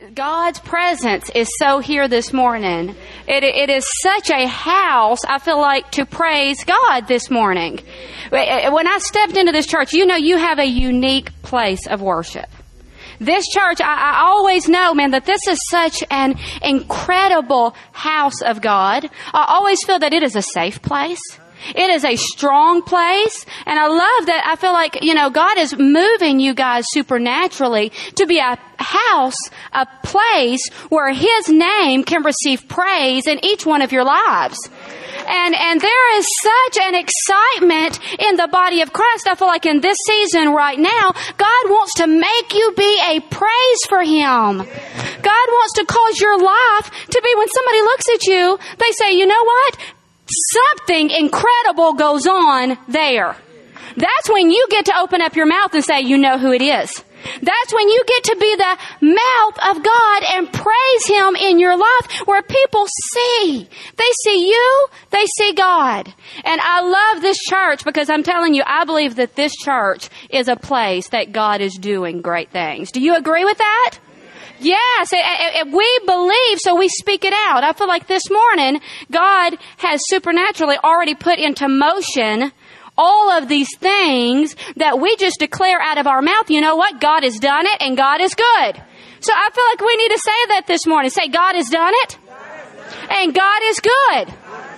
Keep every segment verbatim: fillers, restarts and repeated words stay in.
God's presence is so here this morning. It, it is such a house, I feel like, to praise God this morning. When I stepped into this church, you know, you have a unique place of worship. This church, I, I always know, man, that this is such an incredible house of God. I always feel that it is a safe place. It is a strong place. And I love that. I feel like, you know, God is moving you guys supernaturally to be a house, a place where His name can receive praise in each one of your lives. And, and there is such an excitement in the body of Christ. I feel like in this season right now, God wants to make you be a praise for Him. God wants to cause your life to be, when somebody looks at you, they say, you know what? Something incredible goes on there. That's when you get to open up your mouth and say, you know who it is. That's when you get to be the mouth of God and praise Him in your life, where people see. They see you, they see God. And I love this church because I'm telling you, I believe that this church is a place that God is doing great things. Do you agree with that? Yes, we believe, so we speak it out. I feel like this morning, God has supernaturally already put into motion all of these things that we just declare out of our mouth. You know what? God has done it, and God is good. So I feel like we need to say that this morning. Say, God has done it, and God is good.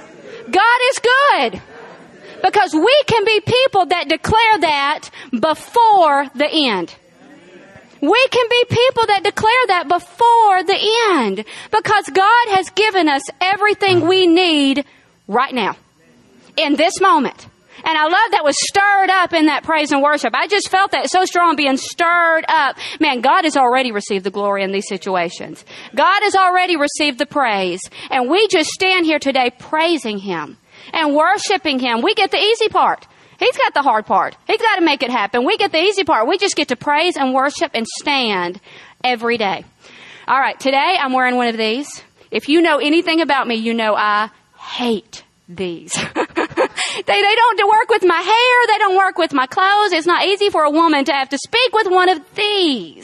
God is good. Because we can be people that declare that before the end. We can be people that declare that before the end, because God has given us everything we need right now, in this moment. And I love that was stirred up in that praise and worship. I just felt that so strong, being stirred up. Man, God has already received the glory in these situations. God has already received the praise. And we just stand here today praising Him and worshiping Him. We get the easy part. He's got the hard part. He's got to make it happen. We get the easy part. We just get to praise and worship and stand every day. All right, today I'm wearing one of these. If you know anything about me, you know I hate these. they they don't work with my hair. They don't work with my clothes. It's not easy for a woman to have to speak with one of these.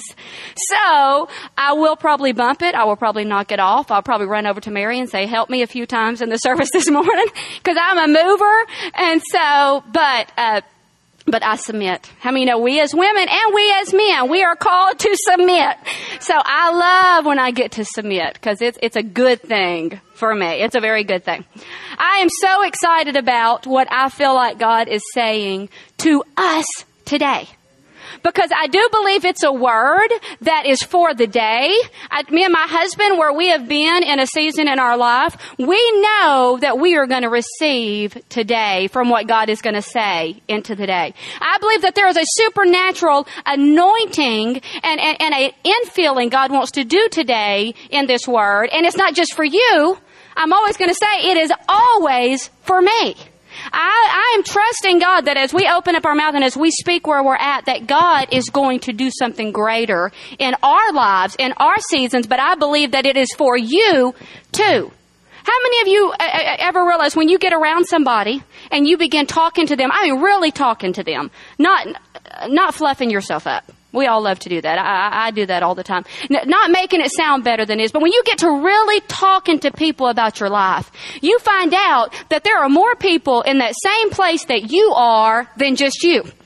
So I will probably bump it. I will probably knock it off. I'll probably run over to Mary and say, help me a few times in the service this morning, because I'm a mover. And so, but, uh, but I submit. How many know we as women and we as men, we are called to submit. So I love when I get to submit, because it's, it's a good thing for me. It's a very good thing. I am so excited about what I feel like God is saying to us today, because I do believe it's a word that is for the day. I, me and my husband, where we have been in a season in our life, we know that we are going to receive today from what God is going to say into the day. I believe that there is a supernatural anointing and, and, and an infilling God wants to do today in this word. And it's not just for you. I'm always going to say it is always for me. I, I am trusting God that as we open up our mouth and as we speak where we're at, that God is going to do something greater in our lives, in our seasons, but I believe that it is for you too. How many of you ever realize when you get around somebody and you begin talking to them, I mean really talking to them, not not fluffing yourself up. We all love to do that. I, I do that all the time. Not making it sound better than it is. But when you get to really talking to people about your life, you find out that there are more people in that same place that you are than just you. It,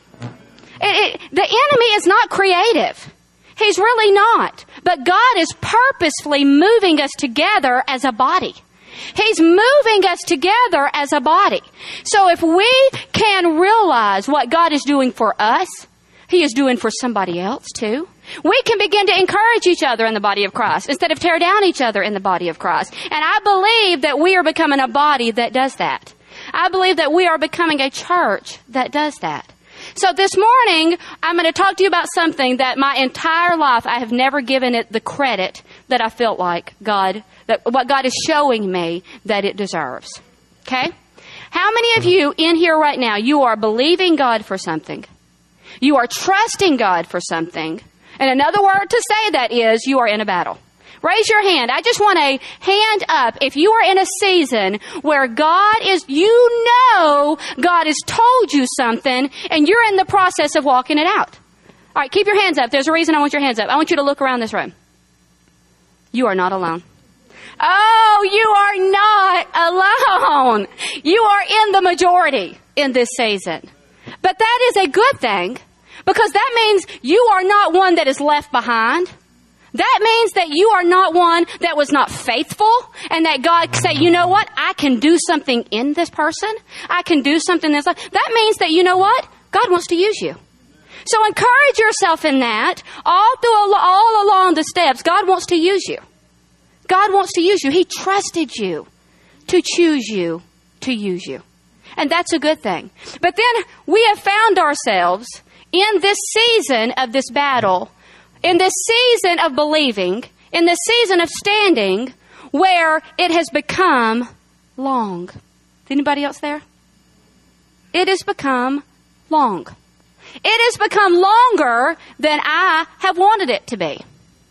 it, the enemy is not creative. He's really not. But God is purposefully moving us together as a body. He's moving us together as a body. So if we can realize what God is doing for us, He is doing for somebody else too. We can begin to encourage each other in the body of Christ instead of tear down each other in the body of Christ. And I believe that we are becoming a body that does that. I believe that we are becoming a church that does that. So this morning, I'm going to talk to you about something that my entire life I have never given it the credit that I felt like God, that what God is showing me that it deserves. Okay? How many of you in here right now, you are believing God for something? You are trusting God for something. And another word to say that is you are in a battle. Raise your hand. I just want a hand up if you are in a season where God is, you know God has told you something and you're in the process of walking it out. All right, keep your hands up. There's a reason I want your hands up. I want you to look around this room. You are not alone. Oh, you are not alone. You are in the majority in this season. But that is a good thing, because that means you are not one that is left behind. That means that you are not one that was not faithful, and that God say, you know what? I can do something in this person. I can do something in this life. That means that, you know what? God wants to use you. So encourage yourself in that. All through, all along the steps, God wants to use you. God wants to use you. He trusted you to choose you, to use you. And that's a good thing. But then we have found ourselves in this season of this battle, in this season of believing, in this season of standing, where it has become long. Anybody else there? It has become long. It has become longer than I have wanted it to be.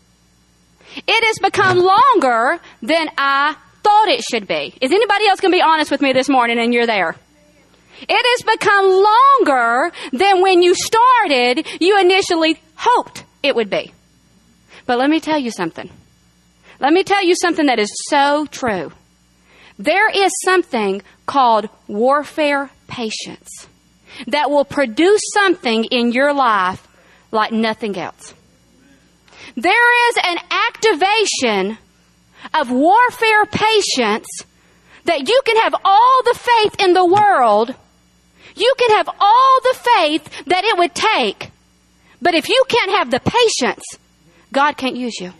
It has become longer than I thought it should be. Is anybody else going to be honest with me this morning, and you're there? It has become longer than when you started, you initially hoped it would be. But let me tell you something. Let me tell you something that is so true. There is something called warfare patience that will produce something in your life like nothing else. There is an activation of warfare patience that you can have all the faith in the world. You can have all the faith that it would take. But if you can't have the patience, God can't use you.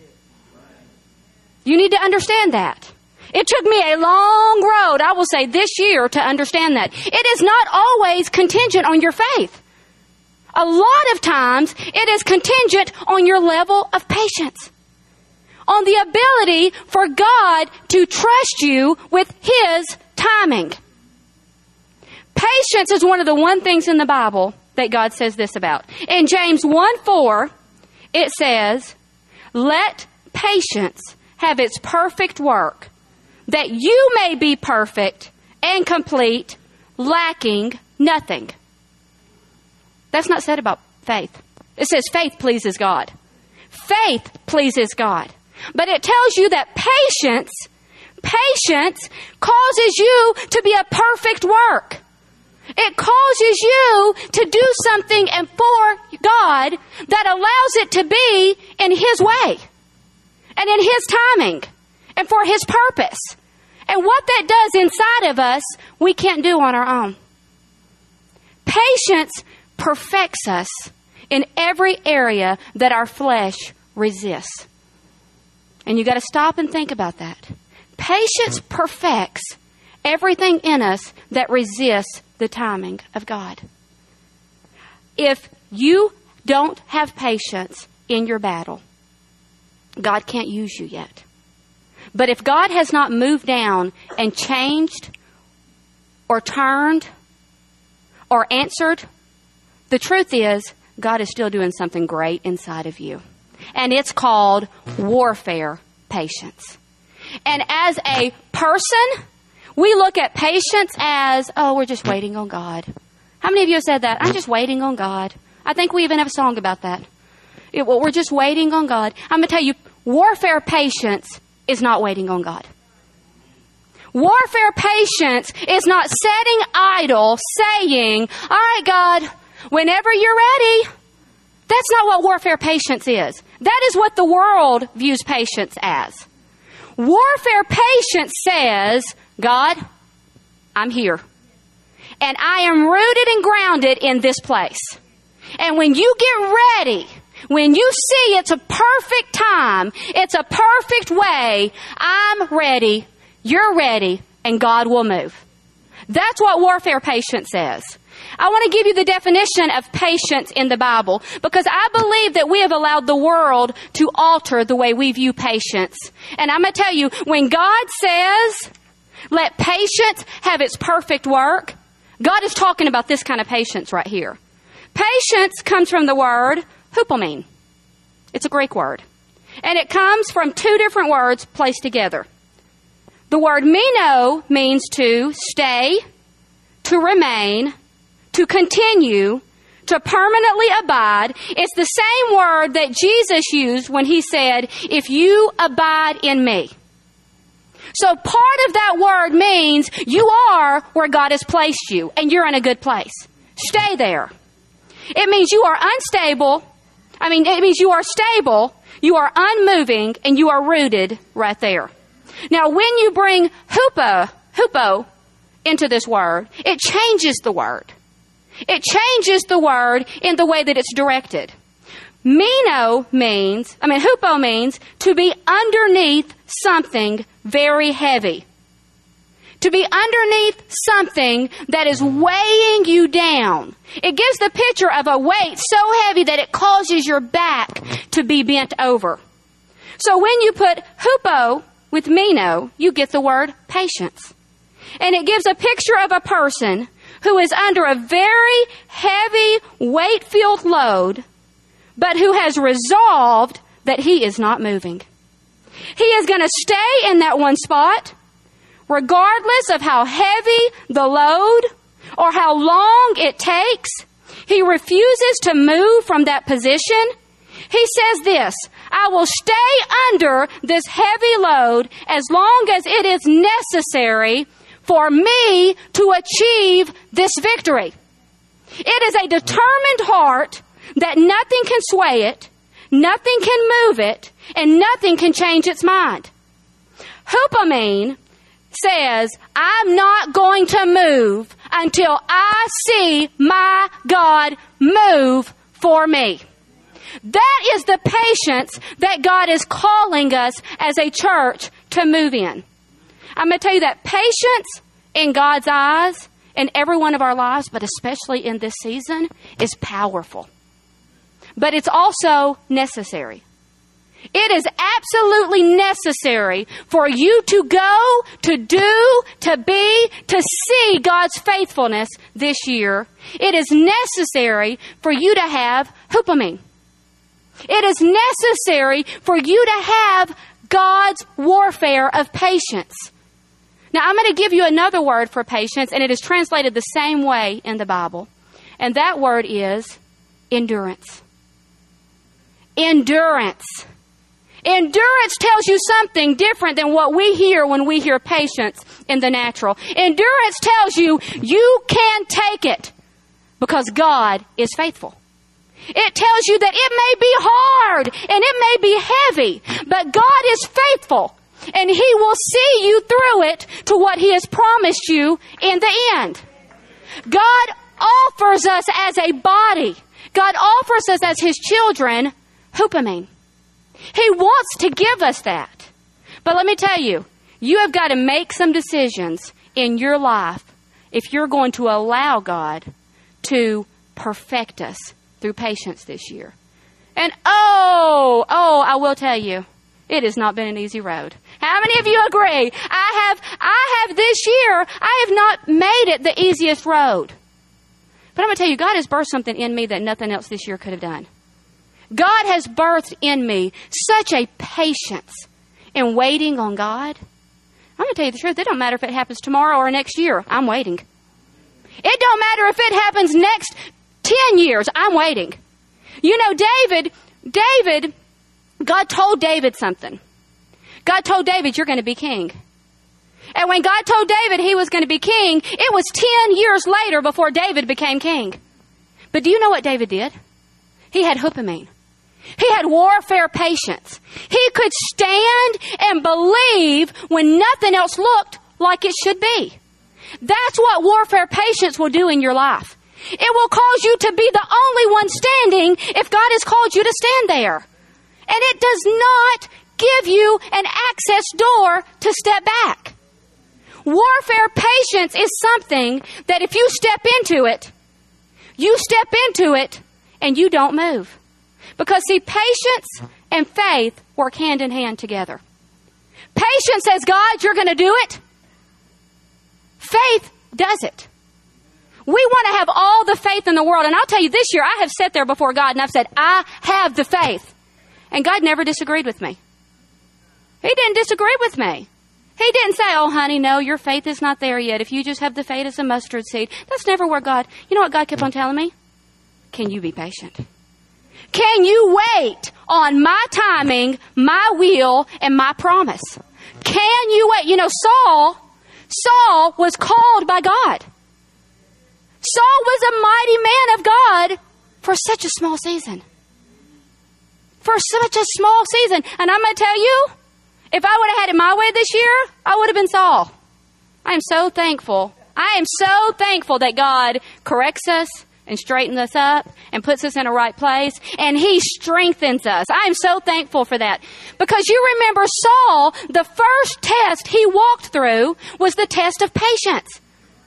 You need to understand that. It took me a long road, I will say, this year to understand that. It is not always contingent on your faith. A lot of times, it is contingent on your level of patience. On the ability for God to trust you with His timing. Patience is one of the one things in the Bible that God says this about. In James one four, it says, let patience have its perfect work, that you may be perfect and complete, lacking nothing. That's not said about faith. It says faith pleases God. Faith pleases God. But it tells you that patience, patience causes you to be a perfect work. It causes you to do something and for God that allows it to be in His way and in His timing and for His purpose. And what that does inside of us, we can't do on our own. Patience perfects us in every area that our flesh resists. And you got to stop and think about that. Patience perfects everything in us that resists the timing of God. If you don't have patience in your battle, God can't use you yet. But if God has not moved down and changed or turned or answered, the truth is, God is still doing something great inside of you. And it's called warfare patience. And as a person, we look at patience as, oh, we're just waiting on God. How many of you have said that? I'm just waiting on God. I think we even have a song about that. It, well, we're just waiting on God. I'm going to tell you, warfare patience is not waiting on God. Warfare patience is not sitting idle, saying, all right, God, whenever you're ready. That's not what warfare patience is. That is what the world views patience as. Warfare patience says, God, I'm here. And I am rooted and grounded in this place. And when you get ready, when you see it's a perfect time, it's a perfect way, I'm ready, you're ready, and God will move. That's what warfare patience says. I want to give you the definition of patience in the Bible, because I believe that we have allowed the world to alter the way we view patience. And I'm going to tell you, when God says, let patience have its perfect work, God is talking about this kind of patience right here. Patience comes from the word hupomene. It's a Greek word. And it comes from two different words placed together. The word meno means to stay, to remain, to continue, to permanently abide. It's the same word that Jesus used when he said, if you abide in me. So part of that word means you are where God has placed you, and you're in a good place. Stay there. It means you are unstable. I mean, it means you are stable, you are unmoving, and you are rooted right there. Now, when you bring hupo, hupo into this word, it changes the word. It changes the word in the way that it's directed. Meno means, I mean, hupo means to be underneath something very heavy. To be underneath something that is weighing you down. It gives the picture of a weight so heavy that it causes your back to be bent over. So when you put hupo with meno, you get the word patience. And it gives a picture of a person who is under a very heavy, weight-filled load, but who has resolved that he is not moving. He is going to stay in that one spot, regardless of how heavy the load or how long it takes. He refuses to move from that position. He says this, I will stay under this heavy load as long as it is necessary for me to achieve this victory. It is a determined heart that nothing can sway it, nothing can move it, and nothing can change its mind. Hupomene says, I'm not going to move until I see my God move for me. That is the patience that God is calling us as a church to move in. I'm going to tell you that patience in God's eyes in every one of our lives, but especially in this season, is powerful. But it's also necessary. It is absolutely necessary for you to go, to do, to be, to see God's faithfulness this year. It is necessary for you to have hupomene. It is necessary for you to have God's warfare of patience. Now, I'm going to give you another word for patience, and it is translated the same way in the Bible. And that word is endurance. Endurance. Endurance tells you something different than what we hear when we hear patience in the natural. Endurance tells you you can take it because God is faithful. It tells you that it may be hard and it may be heavy, but God is faithful and He will see you through it to what He has promised you in the end. God offers us as a body. God offers us as His children hupomene. He wants to give us that. But let me tell you, you have got to make some decisions in your life if you're going to allow God to perfect us through patience this year. And oh, oh, I will tell you, it has not been an easy road. How many of you agree? I have, I have this year, I have not made it the easiest road. But I'm going to tell you, God has birthed something in me that nothing else this year could have done. God has birthed in me such a patience in waiting on God. I'm going to tell you the truth. It don't matter if it happens tomorrow or next year. I'm waiting. It don't matter if it happens next ten years. I'm waiting. You know, David, David, God told David something. God told David, you're going to be king. And when God told David he was going to be king, it was ten years later before David became king. But do you know what David did? He had hupomene. He had warfare patience. He could stand and believe when nothing else looked like it should be. That's what warfare patience will do in your life. It will cause you to be the only one standing if God has called you to stand there. And it does not give you an access door to step back. Warfare patience is something that if you step into it, you step into it and you don't move. Because see, patience and faith work hand in hand together. Patience says, God, you're going to do it. Faith does it. We want to have all the faith in the world. And I'll tell you, this year I have sat there before God and I've said, I have the faith. And God never disagreed with me. He didn't disagree with me. He didn't say, oh, honey, no, your faith is not there yet. If you just have the faith as a mustard seed. That's never where God, you know what God kept on telling me? can you be patient? Can you wait on my timing, my will, and my promise? Can you wait? You know, Saul, Saul was called by God. Saul was a mighty man of God for such a small season. For such a small season. And I'm going to tell you, if I would have had it my way this year, I would have been Saul. I am so thankful. I am so thankful that God corrects us and straightens us up and puts us in a right place, and He strengthens us. I am so thankful for that. Because you remember Saul, the first test he walked through was the test of patience.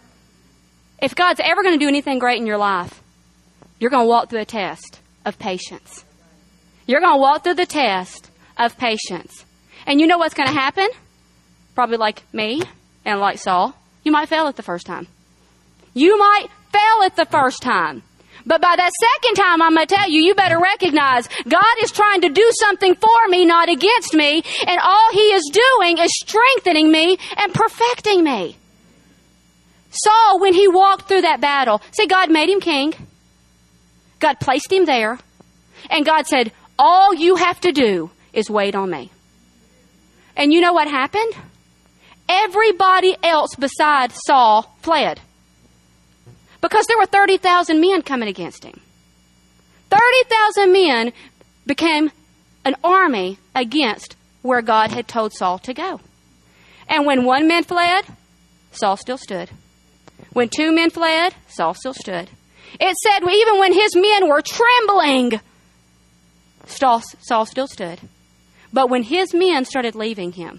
If God's ever going to do anything great in your life, you're going to walk through a test of patience. You're going to walk through the test of patience. And you know what's going to happen? Probably like me and like Saul, you might fail it the first time. You might fail it the first time. But by that second time, I'm going to tell you, you better recognize God is trying to do something for me, not against me. And all He is doing is strengthening me and perfecting me. Saul, when he walked through that battle, see, God made him king. God placed him there. And God said, all you have to do is wait on me. And you know what happened? Everybody else besides Saul fled. Because there were thirty thousand men coming against him. thirty thousand men became an army against where God had told Saul to go. And when one man fled, Saul still stood. When two men fled, Saul still stood. It said even when his men were trembling, Saul, Saul still stood. But when his men started leaving him,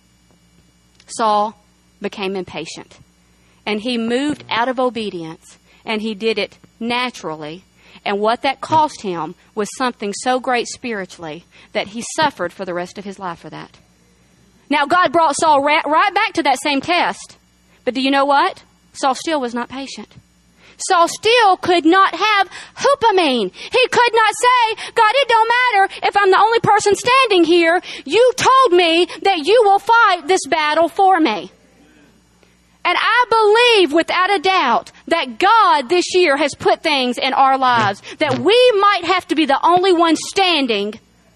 Saul became impatient. And he moved out of obedience. And he did it naturally. And what that cost him was something so great spiritually that he suffered for the rest of his life for that. Now, God brought Saul right, right back to that same test. But do you know what? Saul still was not patient. Saul still could not have hupamine. He could not say, God, it don't matter if I'm the only person standing here. You told me that you will fight this battle for me. And I believe without a doubt that God this year has put things in our lives that we might have to be the only one standing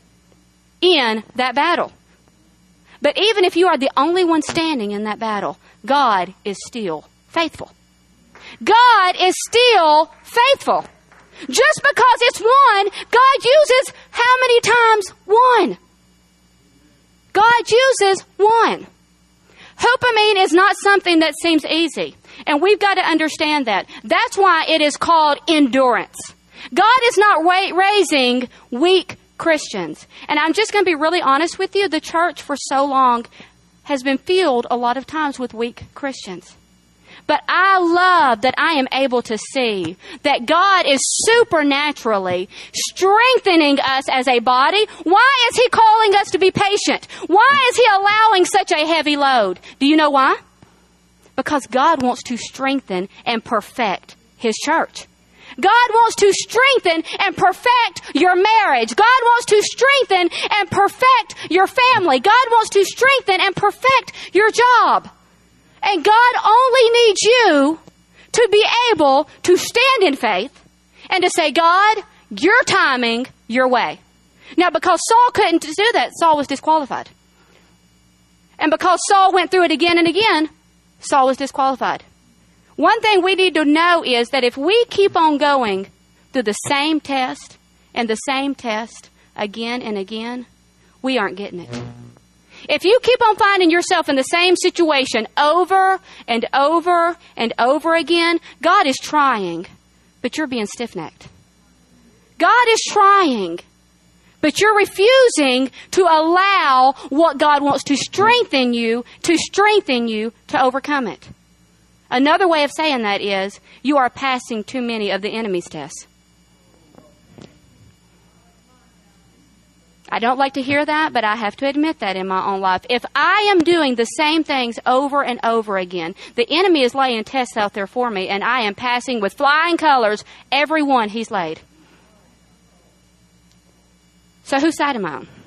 in that battle. But even if you are the only one standing in that battle, God is still faithful. God is still faithful. Just because it's one, God uses how many times? One. God uses one. Hupamine is not something that seems easy. And we've got to understand that. That's why it is called endurance. God is not ra- raising weak Christians. And I'm just going to be really honest with you. The church for so long has been filled a lot of times with weak Christians. But I love that I am able to see that God is supernaturally strengthening us as a body. Why is He calling us to be patient? Why is He allowing such a heavy load? Do you know why? Because God wants to strengthen and perfect His church. God wants to strengthen and perfect your marriage. God wants to strengthen and perfect your family. God wants to strengthen and perfect your job. And God only needs you to be able to stand in faith and to say, God, your timing, your way. Now, because Saul couldn't do that, Saul was disqualified. And because Saul went through it again and again, Saul was disqualified. One thing we need to know is that if we keep on going through the same test and the same test again and again, we aren't getting it. If you keep on finding yourself in the same situation over and over and over again, God is trying, but you're being stiff-necked. God is trying, but you're refusing to allow what God wants to strengthen you, to strengthen you to overcome it. Another way of saying that is, you are passing too many of the enemy's tests. I don't like to hear that, but I have to admit that in my own life. If I am doing the same things over and over again, the enemy is laying tests out there for me, and I am passing with flying colors every one he's laid. So whose side am I on?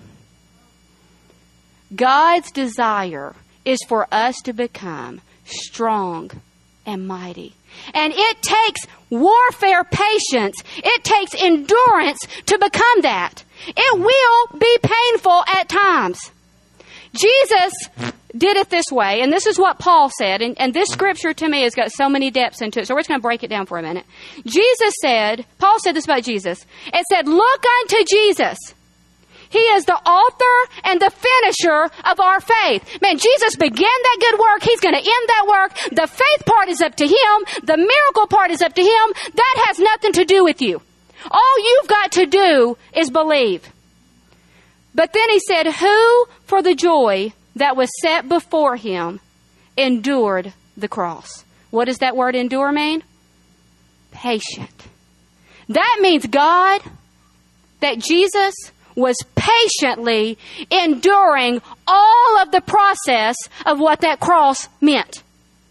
God's desire is for us to become strong and mighty. And it takes warfare patience. It takes endurance to become that. It will be painful at times. Jesus did it this way, and this is what Paul said, and, and this scripture to me has got so many depths into it, so we're just going to break it down for a minute. Jesus said, Paul said this about Jesus, it said, look unto Jesus. He is the author and the finisher of our faith. Man, Jesus began that good work. He's going to end that work. The faith part is up to Him. The miracle part is up to Him. That has nothing to do with you. All you've got to do is believe. But then He said, who for the joy that was set before Him endured the cross. What does that word endure mean? Patient. That means God, that Jesus was patiently enduring all of the process of what that cross meant.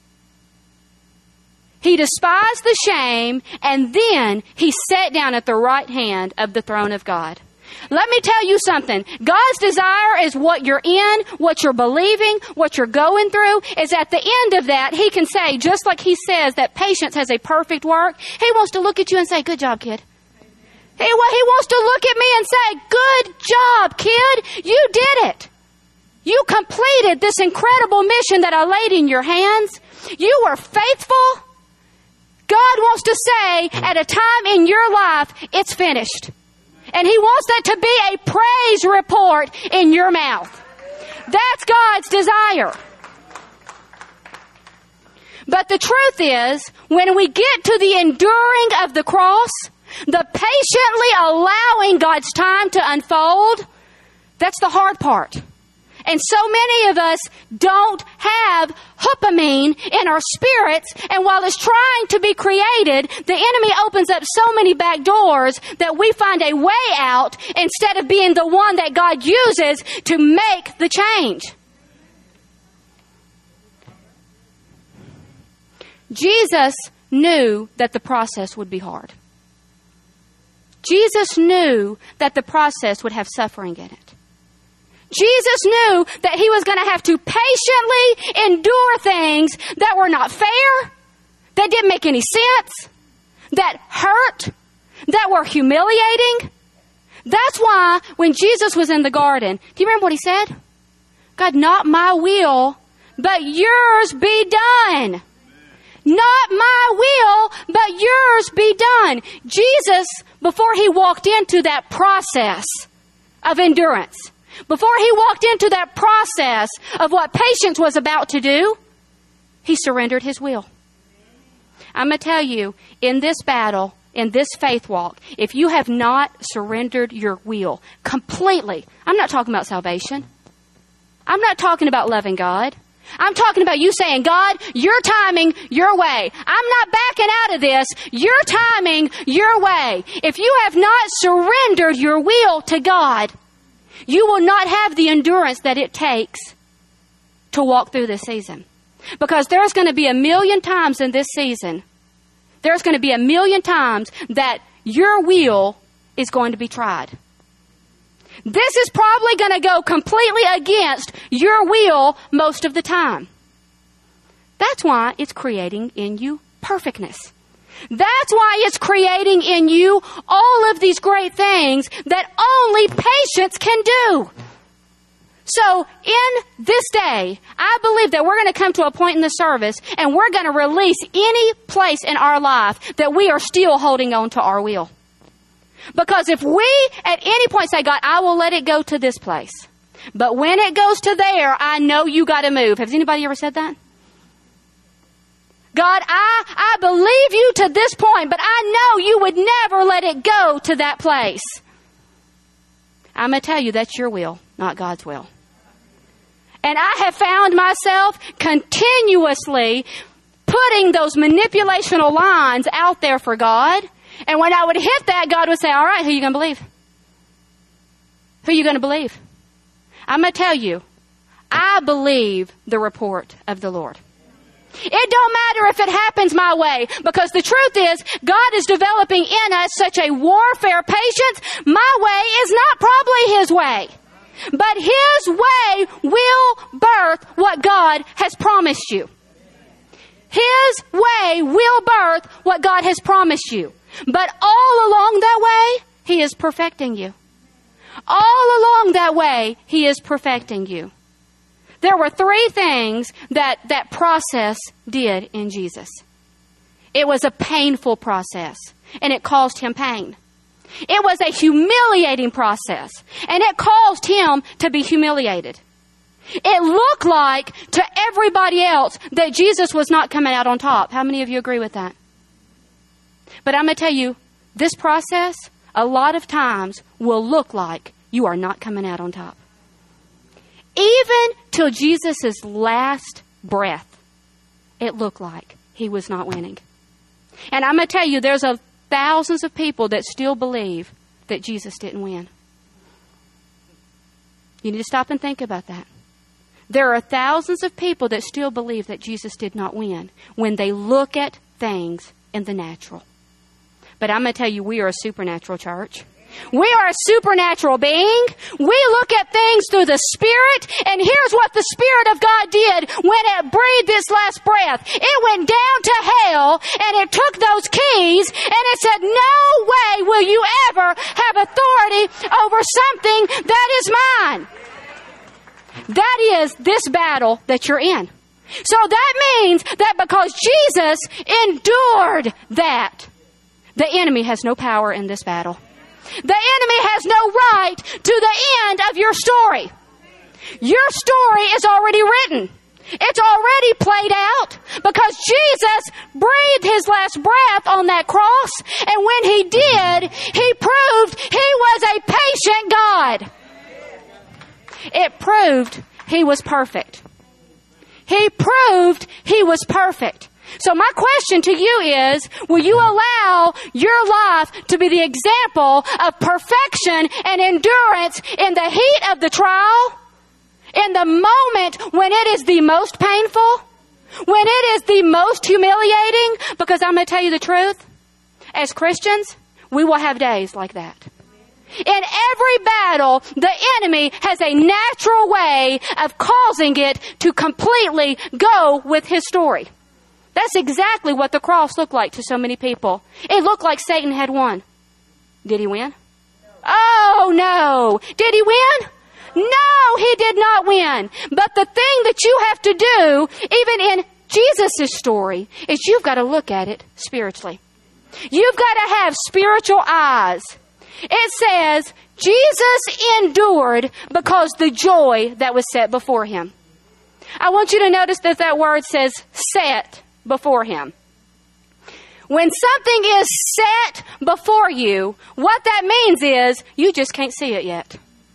He despised the shame, and then He sat down at the right hand of the throne of God. Let me tell you something. God's desire is what you're in, what you're believing, what you're going through, is at the end of that, He can say, just like He says that patience has a perfect work, He wants to look at you and say, good job, kid. He, he wants to look at me and say, good job, kid. You did it. You completed this incredible mission that I laid in your hands. You were faithful. God wants to say at a time in your life, it's finished. And He wants that to be a praise report in your mouth. That's God's desire. But the truth is, when we get to the enduring of the cross, the patiently allowing God's time to unfold, that's the hard part. And so many of us don't have hupamine in our spirits, and while it's trying to be created, the enemy opens up so many back doors that we find a way out instead of being the one that God uses to make the change. Jesus knew that the process would be hard. Jesus knew that the process would have suffering in it. Jesus knew that He was going to have to patiently endure things that were not fair, that didn't make any sense, that hurt, that were humiliating. That's why when Jesus was in the garden, do you remember what He said? God, not my will, but yours be done. Not my will, but yours be done. Jesus, before He walked into that process of endurance, before He walked into that process of what patience was about to do, He surrendered His will. I'm going to tell you, in this battle, in this faith walk, if you have not surrendered your will completely, I'm not talking about salvation. I'm not talking about loving God. I'm talking about you saying, God, your timing, your way. I'm not backing out of this. Your timing, your way. If you have not surrendered your will to God, you will not have the endurance that it takes to walk through this season. Because there's going to be a million times in this season, there's going to be a million times that your will is going to be tried. This is probably going to go completely against your will most of the time. That's why it's creating in you perfectness. That's why it's creating in you all of these great things that only patience can do. So in this day, I believe that we're going to come to a point in the service and we're going to release any place in our life that we are still holding on to our will. Because if we at any point say, God, I will let it go to this place, but when it goes to there, I know you got to move. Has anybody ever said that? God, I, I believe you to this point, but I know you would never let it go to that place. I'm going to tell you that's your will, not God's will. And I have found myself continuously putting those manipulational lines out there for God. And when I would hit that, God would say, all right, who are you going to believe? Who are you going to believe? I'm going to tell you, I believe the report of the Lord. It don't matter if it happens my way, because the truth is, God is developing in us such a warfare patience. My way is not probably His way, but His way will birth what God has promised you. His way will birth what God has promised you. But all along that way, He is perfecting you. All along that way, He is perfecting you. There were three things that that process did in Jesus. It was a painful process, and it caused Him pain. It was a humiliating process, and it caused Him to be humiliated. It looked like to everybody else that Jesus was not coming out on top. How many of you agree with that? But I'm going to tell you, this process, a lot of times, will look like you are not coming out on top. Even till Jesus' last breath, it looked like He was not winning. And I'm going to tell you, there's a thousands of people that still believe that Jesus didn't win. You need to stop and think about that. There are thousands of people that still believe that Jesus did not win when they look at things in the natural. But I'm going to tell you, we are a supernatural church. We are a supernatural being. We look at things through the Spirit, and here's what the Spirit of God did when it breathed its last breath. It went down to hell, and it took those keys, and it said, no way will you ever have authority over something that is mine. That is this battle that you're in. So that means that because Jesus endured that, the enemy has no power in this battle. The enemy has no right to the end of your story. Your story is already written. It's already played out because Jesus breathed His last breath on that cross. And when He did, He proved He was a patient God. It proved He was perfect. He proved He was perfect. So my question to you is, will you allow your life to be the example of perfection and endurance in the heat of the trial? In the moment when it is the most painful? When it is the most humiliating? Because I'm going to tell you the truth. As Christians, we will have days like that. In every battle, the enemy has a natural way of causing it to completely go with his story. That's exactly what the cross looked like to so many people. It looked like Satan had won. Did he win? Oh, no. Did he win? No, he did not win. But the thing that you have to do, even in Jesus' story, is you've got to look at it spiritually. You've got to have spiritual eyes. It says, Jesus endured because the joy that was set before Him. I want you to notice that that word says set before Him. When something is set before you, what that means is you just can't see it yet.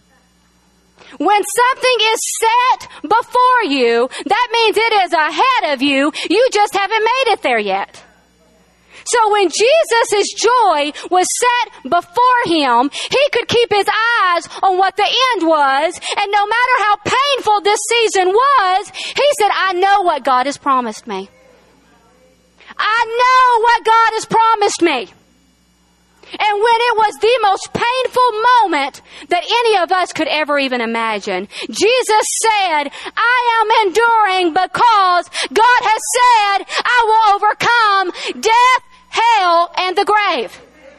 When something is set before you, that means it is ahead of you. You just haven't made it there yet. So when Jesus' joy was set before Him, He could keep His eyes on what the end was. And no matter how painful this season was, He said, I know what God has promised me. I know what God has promised me. And when it was the most painful moment that any of us could ever even imagine, Jesus said, I am enduring because God has said I will overcome death, hell, and the grave.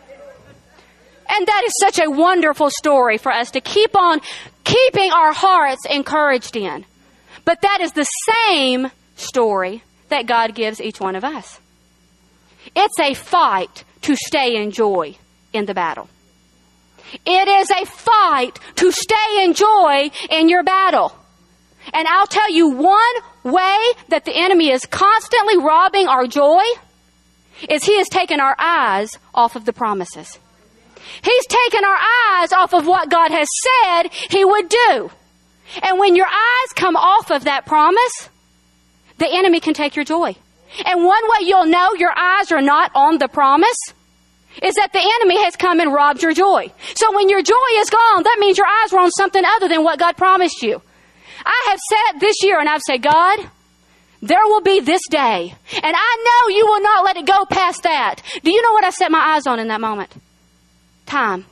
And that is such a wonderful story for us to keep on keeping our hearts encouraged in. But that is the same story that God gives each one of us. It's a fight to stay in joy in the battle. It is a fight to stay in joy in your battle. And I'll tell you one way that the enemy is constantly robbing our joy is he has taken our eyes off of the promises. He's taken our eyes off of what God has said He would do. And when your eyes come off of that promise, the enemy can take your joy. And one way you'll know your eyes are not on the promise is that the enemy has come and robbed your joy. So when your joy is gone, that means your eyes were on something other than what God promised you. I have said this year, and I've said, God, there will be this day, and I know you will not let it go past that. Do you know what I set my eyes on in that moment? Time.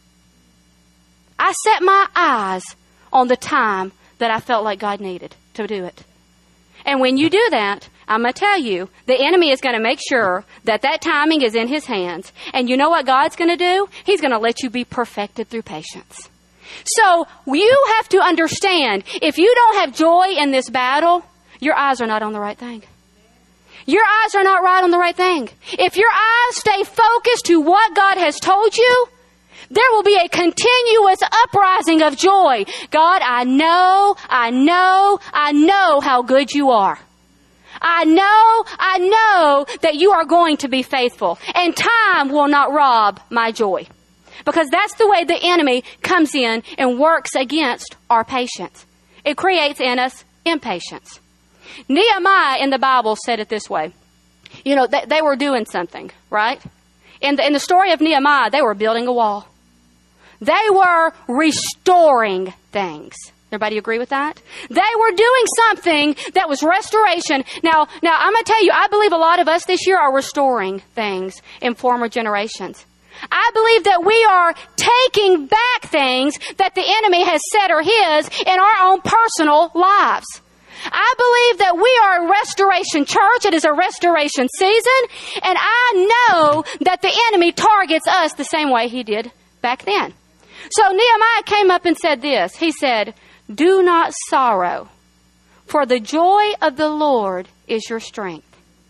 I set my eyes on the time that I felt like God needed to do it. And when you do that, I'm going to tell you, the enemy is going to make sure that that timing is in his hands. And you know what God's going to do? He's going to let you be perfected through patience. So you have to understand, if you don't have joy in this battle, your eyes are not on the right thing. Your eyes are not right on the right thing. If your eyes stay focused to what God has told you, there will be a continuous uprising of joy. God, I know, I know, I know how good you are. I know, I know that you are going to be faithful, and time will not rob my joy. Because that's the way the enemy comes in and works against our patience. It creates in us impatience. Nehemiah in the Bible said it this way. You know, they, they were doing something, right? In the, in the story of Nehemiah, they were building a wall. They were restoring things. Everybody agree with that? They were doing something that was restoration. Now, now I'm going to tell you, I believe a lot of us this year are restoring things in former generations. I believe that we are taking back things that the enemy has said are his in our own personal lives. I believe that we are a restoration church. It is a restoration season. And I know that the enemy targets us the same way he did back then. So Nehemiah came up and said this. He said, do not sorrow, for the joy of the Lord is your strength.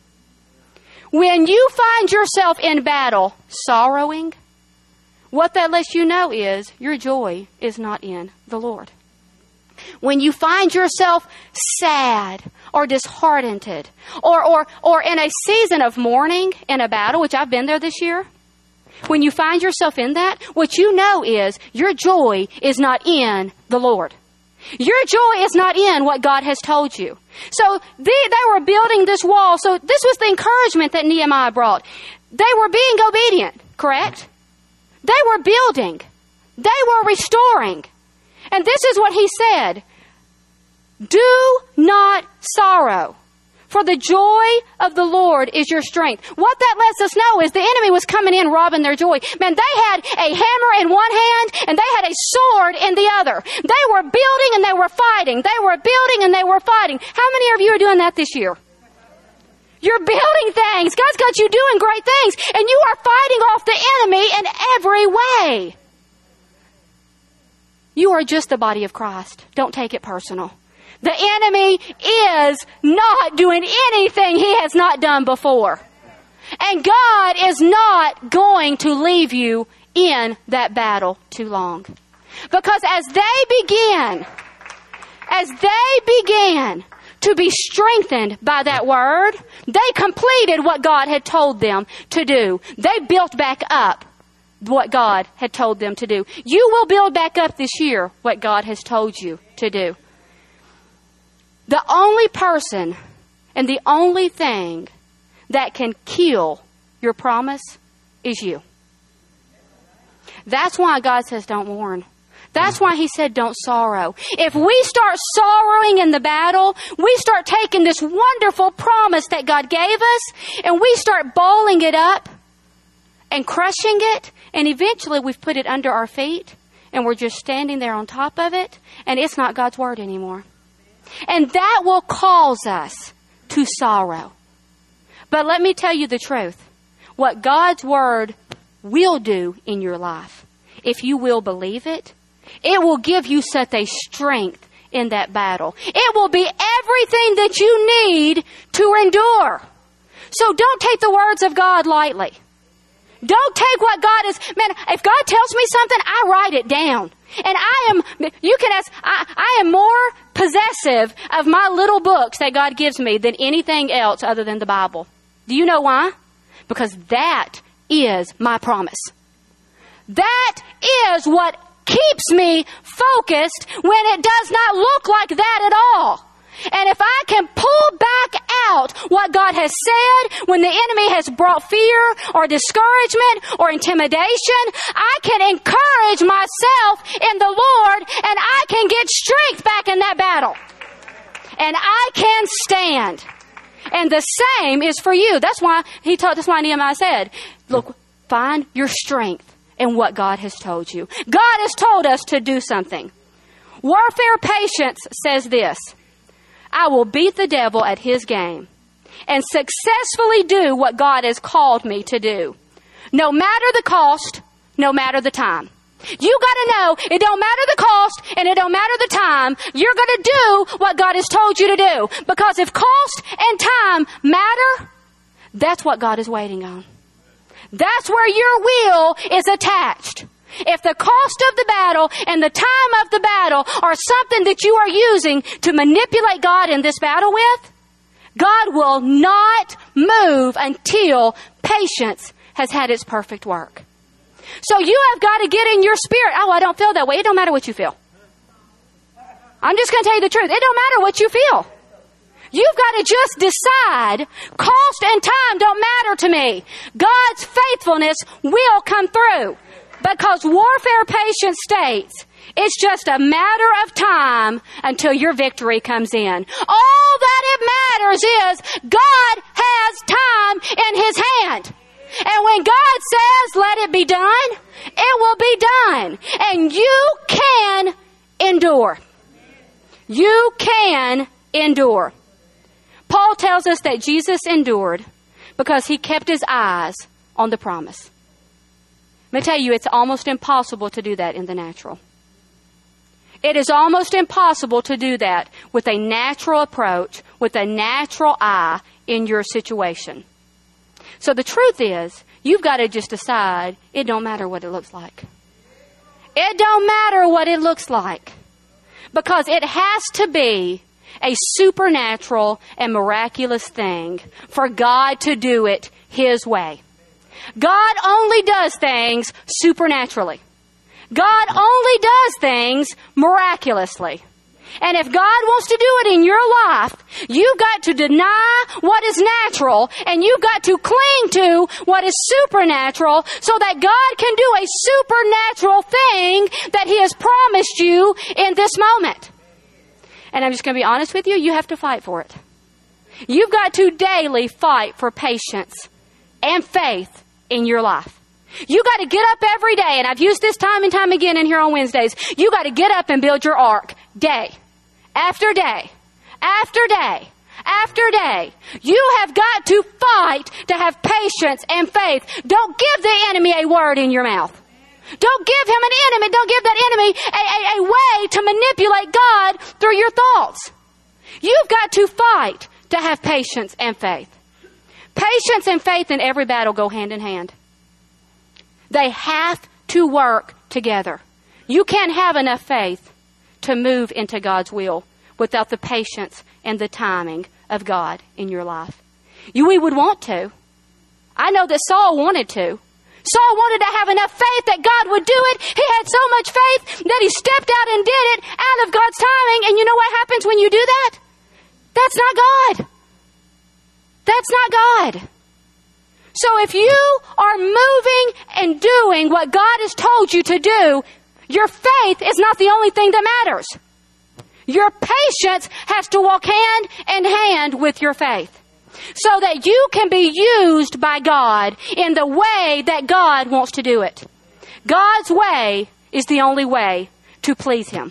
When you find yourself in battle sorrowing, what that lets you know is your joy is not in the Lord. When you find yourself sad or disheartened or, or, or in a season of mourning in a battle, which I've been there this year, when you find yourself in that, what you know is your joy is not in the Lord. Your joy is not in what God has told you. So they, they were building this wall. So this was the encouragement that Nehemiah brought. They were being obedient, correct? They were building. They were restoring. And this is what he said. Do not sorrow, for the joy of the Lord is your strength. What that lets us know is the enemy was coming in robbing their joy. Man, they had a hammer in one hand and they had a sword in the other. They were building and they were fighting. They were building and they were fighting. How many of you are doing that this year? You're building things. God's got you doing great things. And you are fighting off the enemy in every way. You are just the body of Christ. Don't take it personal. The enemy is not doing anything he has not done before. And God is not going to leave you in that battle too long. Because as they began, as they began to be strengthened by that word, they completed what God had told them to do. They built back up what God had told them to do. You will build back up this year what God has told you to do. The only person and the only thing that can kill your promise is you. That's why God says don't mourn. That's why he said don't sorrow. If we start sorrowing in the battle, we start taking this wonderful promise that God gave us and we start balling it up and crushing it, and eventually we've put it under our feet and we're just standing there on top of it, and it's not God's word anymore. And that will cause us to sorrow. But let me tell you the truth. What God's word will do in your life, if you will believe it, it will give you such a strength in that battle. It will be everything that you need to endure. So don't take the words of God lightly. Don't take what God is. Man, if God tells me something, I write it down. And I am, you can ask, I, I am more possessive of my little books that God gives me than anything else other than the Bible. Do you know why? Because that is my promise. That is what keeps me focused when it does not look like that at all. And if I can pull back out what God has said when the enemy has brought fear or discouragement or intimidation, I can encourage myself in the Lord and I can get strength back in that battle. And I can stand. And the same is for you. That's why he told, that's why Nehemiah said, look, find your strength in what God has told you. God has told us to do something. Warfare Patience says this: I will beat the devil at his game. and successfully do what God has called me to do. No matter the cost, no matter the time. You gotta know, it don't matter the cost and it don't matter the time, you're gonna do what God has told you to do. Because if cost and time matter, that's what God is waiting on. That's where your will is attached. If the cost of the battle and the time of the battle are something that you are using to manipulate God in this battle with, God will not move until patience has had its perfect work. So you have got to get in your spirit. Oh, I don't feel that way. It don't matter what you feel. I'm just going to tell you the truth. It don't matter what you feel. You've got to just decide, cost and time don't matter to me. God's faithfulness will come through. Because warfare patience states, it's just a matter of time until your victory comes in. All that it matters is God has time in His hand. And when God says, let it be done, it will be done. And you can endure. You can endure. Paul tells us that Jesus endured because He kept His eyes on the promise. Let me tell you, it's almost impossible to do that in the natural. It is almost impossible to do that with a natural approach, with a natural eye in your situation. So the truth is, you've got to just decide, it don't matter what it looks like. It don't matter what it looks like. Because it has to be a supernatural and miraculous thing for God to do it His way. God only does things supernaturally. God only does things miraculously. And if God wants to do it in your life, you've got to deny what is natural and you've got to cling to what is supernatural so that God can do a supernatural thing that He has promised you in this moment. And I'm just going to be honest with you, you have to fight for it. You've got to daily fight for patience and faith in your life. You got to get up every day, and I've used this time and time again in here on Wednesdays. You got to get up and build your ark day after day after day after day. You have got to fight to have patience and faith. Don't give the enemy a word in your mouth. Don't give him an enemy. Don't give that enemy a, a, a way to manipulate God through your thoughts. You've got to fight to have patience and faith. Patience and faith in every battle go hand in hand. They have to work together. You can't have enough faith to move into God's will without the patience and the timing of God in your life. You, we would want to. I know that Saul wanted to. Saul wanted to have enough faith that God would do it. He had so much faith that he stepped out and did it out of God's timing. And you know what happens when you do that? That's not God. That's not God. So if you are moving and doing what God has told you to do, your faith is not the only thing that matters. Your patience has to walk hand in hand with your faith so that you can be used by God in the way that God wants to do it. God's way is the only way to please Him.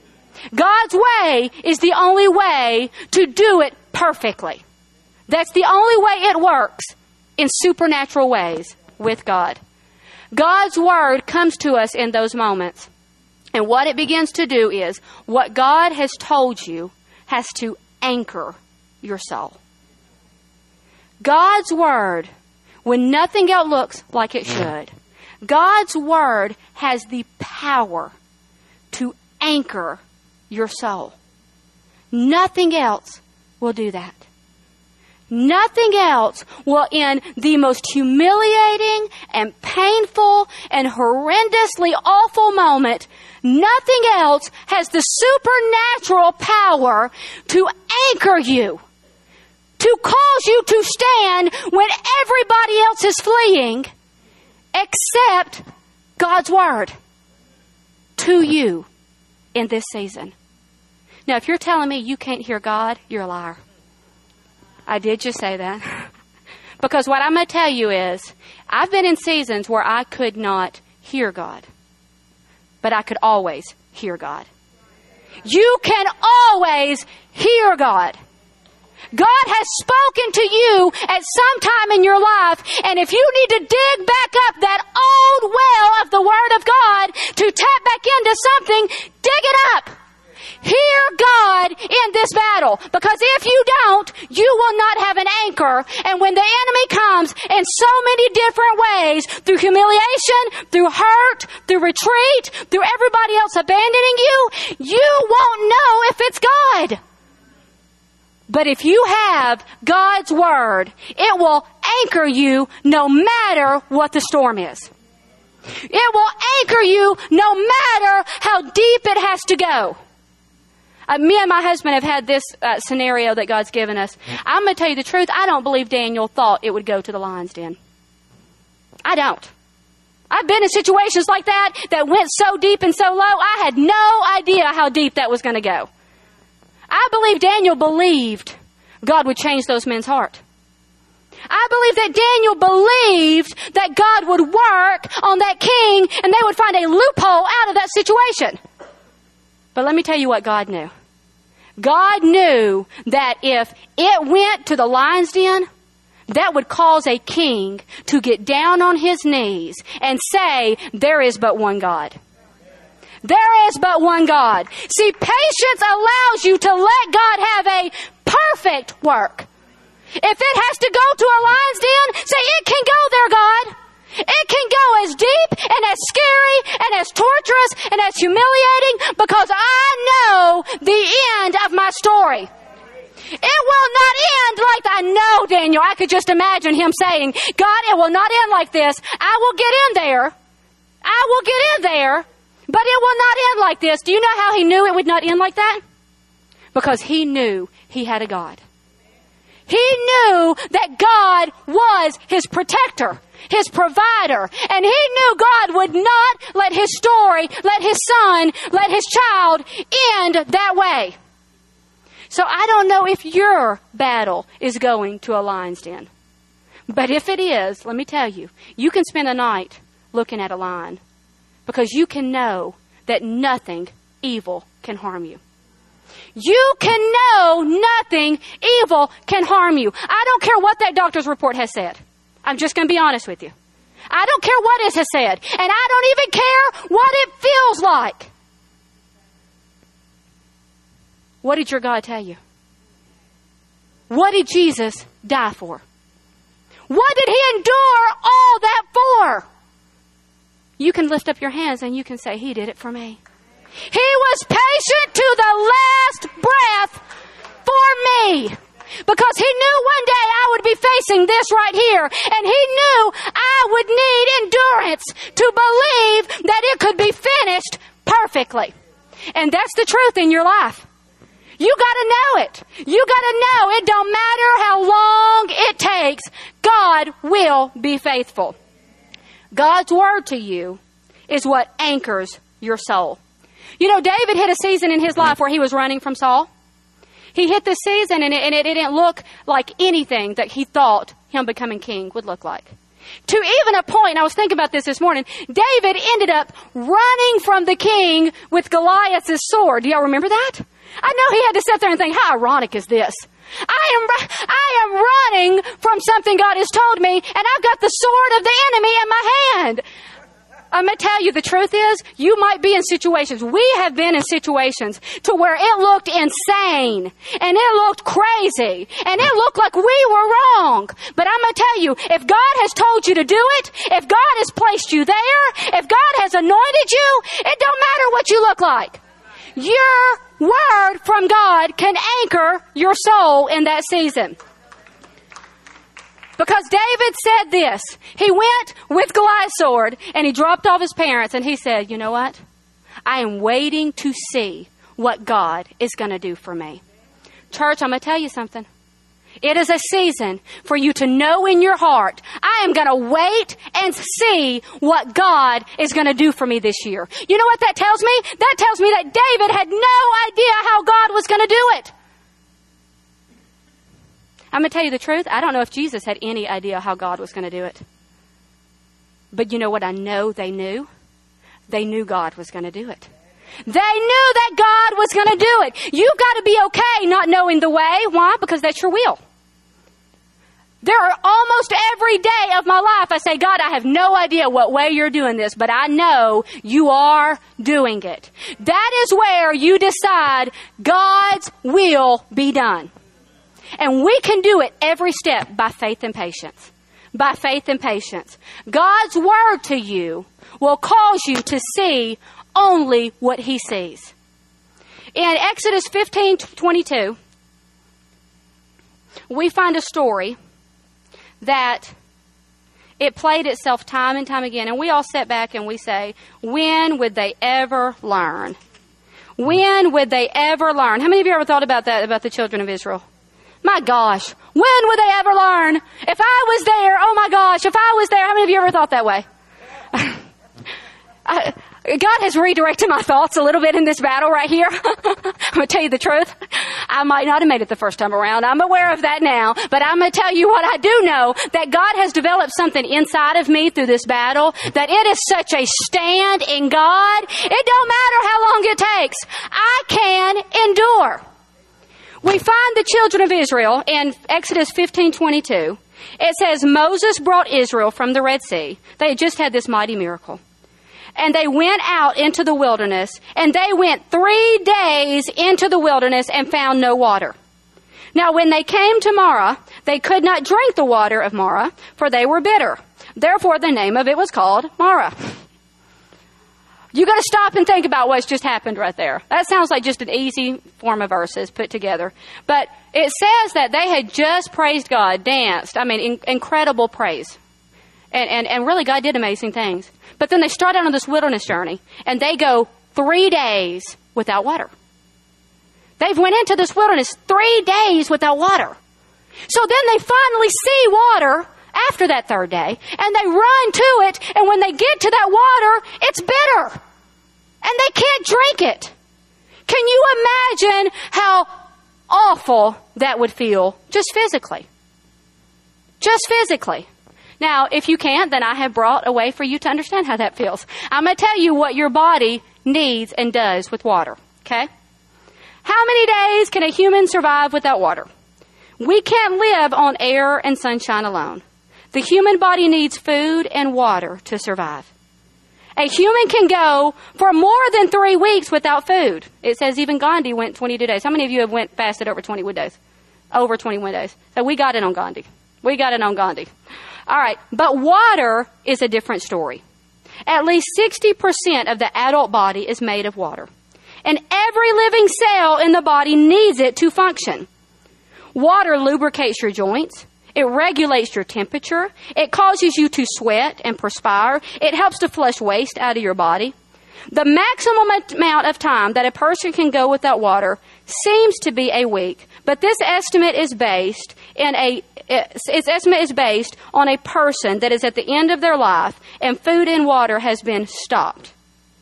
God's way is the only way to do it perfectly. That's the only way it works in supernatural ways with God. God's Word comes to us in those moments. And what it begins to do is, what God has told you has to anchor your soul. God's Word, when nothing else looks like it should, God's Word has the power to anchor your soul. Nothing else will do that. Nothing else will, in the most humiliating and painful and horrendously awful moment, nothing else has the supernatural power to anchor you, to cause you to stand when everybody else is fleeing, except God's Word to you in this season. Now, if you're telling me you can't hear God, you're a liar. I did just say that. Because what I'm going to tell you is, I've been in seasons where I could not hear God. But I could always hear God. You can always hear God. God has spoken to you at some time in your life, and if you need to dig back up that old well of the Word of God to tap back into something, dig it up. Hear God in this battle, because if you don't, you will not have an anchor. And when the enemy comes in so many different ways, through humiliation, through hurt, through retreat, through everybody else abandoning you, you won't know if it's God. But if you have God's Word, it will anchor you no matter what the storm is. It will anchor you no matter how deep it has to go. Uh, me and my husband have had this uh, scenario that God's given us. I'm going to tell you the truth. I don't believe Daniel thought it would go to the lion's den. I don't. I've been in situations like that that went so deep and so low, I had no idea how deep that was going to go. I believe Daniel believed God would change those men's heart. I believe that Daniel believed that God would work on that king and they would find a loophole out of that situation. But let me tell you what God knew. God knew that if it went to the lion's den, that would cause a king to get down on his knees and say, there is but one God. There is but one God. See, patience allows you to let God have a perfect work. If it has to go to a lion's den, say, it can go there, God. It can go as deep and as scary and as torturous and as humiliating, because I know the end of my story. It will not end like I know, Daniel. I could just imagine him saying, God, it will not end like this. I will get in there. I will get in there, but it will not end like this. Do you know how he knew it would not end like that? Because he knew he had a God. He knew that God was his protector, his provider. And he knew God would not let his story, let his son, let his child end that way. So I don't know if your battle is going to a lion's den. But if it is, let me tell you, you can spend a night looking at a lion, because you can know that nothing evil can harm you. You can know nothing evil can harm you. I don't care what that doctor's report has said. I'm just going to be honest with you. I don't care what it has said. And I don't even care what it feels like. What did your God tell you? What did Jesus die for? What did he endure all that for? You can lift up your hands and you can say, he did it for me. He was patient to the last breath for me, because he knew one day I would be facing this right here, and he knew I would need endurance to believe that it could be finished perfectly. And that's the truth in your life. You gotta know it. You gotta know it don't matter how long it takes, God will be faithful. God's word to you is what anchors your soul. You know, David hit a season in his life where he was running from Saul. He hit this season and it, and it didn't look like anything that he thought him becoming king would look like. To even a point, and I was thinking about this this morning, David ended up running from the king with Goliath's sword. Do y'all remember that? I know he had to sit there and think, how ironic is this? I am, I am running from something God has told me, and I've got the sword of the enemy in my hand. I'm going to tell you, the truth is, you might be in situations, we have been in situations to where it looked insane, and it looked crazy, and it looked like we were wrong. But I'm going to tell you, if God has told you to do it, if God has placed you there, if God has anointed you, it don't matter what you look like. Your word from God can anchor your soul in that season. Because David said this. He went with Goliath's sword and he dropped off his parents and he said, you know what? I am waiting to see what God is going to do for me. Church, I'm going to tell you something. It is a season for you to know in your heart, I am going to wait and see what God is going to do for me this year. You know what that tells me? That tells me that David had no idea how God was going to do it. I'm going to tell you the truth. I don't know if Jesus had any idea how God was going to do it. But you know what I know they knew? They knew God was going to do it. They knew that God was going to do it. You've got to be okay not knowing the way. Why? Because that's your will. There are almost every day of my life I say, God, I have no idea what way you're doing this, but I know you are doing it. That is where you decide God's will be done. And we can do it every step by faith and patience. By faith and patience. God's word to you will cause you to see only what he sees. In Exodus fifteen twenty-two, we find a story that it played itself time and time again. And we all sit back and we say, when would they ever learn? When would they ever learn? How many of you ever thought about that, about the children of Israel? My gosh, when would they ever learn? If I was there, oh my gosh, if I was there, how many of you ever thought that way? I, God has redirected my thoughts a little bit in this battle right here. I'm going to tell you the truth. I might not have made it the first time around. I'm aware of that now. But I'm going to tell you what I do know, that God has developed something inside of me through this battle, that it is such a stand in God. It don't matter how long it takes. I can endure. We find the children of Israel in Exodus fifteen twenty-two. It says, Moses brought Israel from the Red Sea. They had just had this mighty miracle. And they went out into the wilderness, and they went three days into the wilderness and found no water. Now, when they came to Marah, they could not drink the water of Marah, for they were bitter. Therefore, the name of it was called Marah. You got to stop and think about what's just happened right there. That sounds like just an easy form of verses put together. But it says that they had just praised God, danced. I mean, in, incredible praise. And, and, and really, God did amazing things. But then they start out on this wilderness journey, and they go three days without water. They've went into this wilderness three days without water. So then they finally see water after that third day, and they run to it, and when they get to that water, it's bitter. And they can't drink it. Can you imagine how awful that would feel just physically? Just physically. Now, if you can't, then I have brought a way for you to understand how that feels. I'm going to tell you what your body needs and does with water, okay? How many days can a human survive without water? We can't live on air and sunshine alone. The human body needs food and water to survive. A human can go for more than three weeks without food. It says even Gandhi went twenty-two days. How many of you have went fasted over twenty-one days? Over twenty-one days. So we got it on Gandhi. We got it on Gandhi. All right, but water is a different story. At least sixty percent of the adult body is made of water. And every living cell in the body needs it to function. Water lubricates your joints. It regulates your temperature. It causes you to sweat and perspire. It helps to flush waste out of your body. The maximum amount of time that a person can go without water seems to be a week, but this estimate is based in a its estimate is based on a person that is at the end of their life and food and water has been stopped.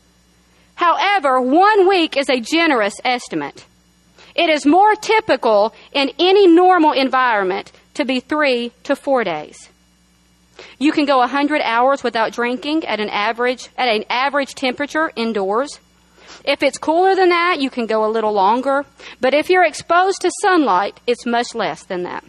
However, one week is a generous estimate. It is more typical in any normal environment to be three to four days. You can go one hundred hours without drinking at an average at an average temperature indoors. If it's cooler than that, you can go a little longer. But if you're exposed to sunlight, it's much less than that.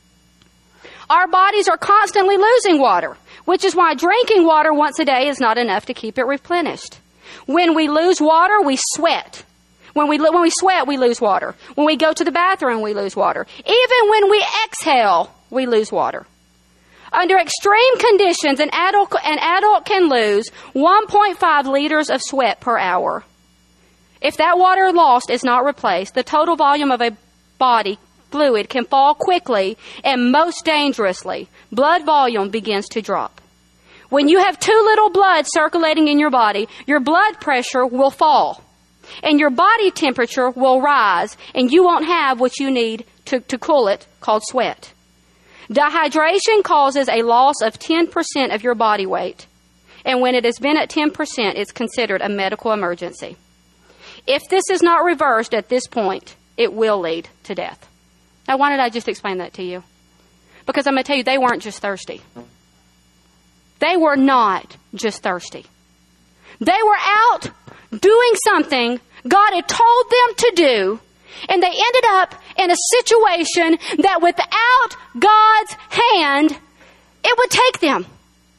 Our bodies are constantly losing water, which is why drinking water once a day is not enough to keep it replenished. When we lose water, we sweat. When we, when we sweat, we lose water. When we go to the bathroom, we lose water. Even when we exhale, we lose water. Under extreme conditions, an adult, an adult can lose one point five liters of sweat per hour. If that water lost is not replaced, the total volume of a body fluid can fall quickly and most dangerously. Blood volume begins to drop. When you have too little blood circulating in your body, your blood pressure will fall and your body temperature will rise and you won't have what you need to, to cool it, called sweat. Dehydration causes a loss of ten percent of your body weight. And when it has been at ten percent, it's considered a medical emergency. If this is not reversed at this point, it will lead to death. Now, why did I just explain that to you? Because I'm going to tell you, they weren't just thirsty. They were not just thirsty. They were out doing something God had told them to do, and they ended up in a situation that without God's hand, it would take them.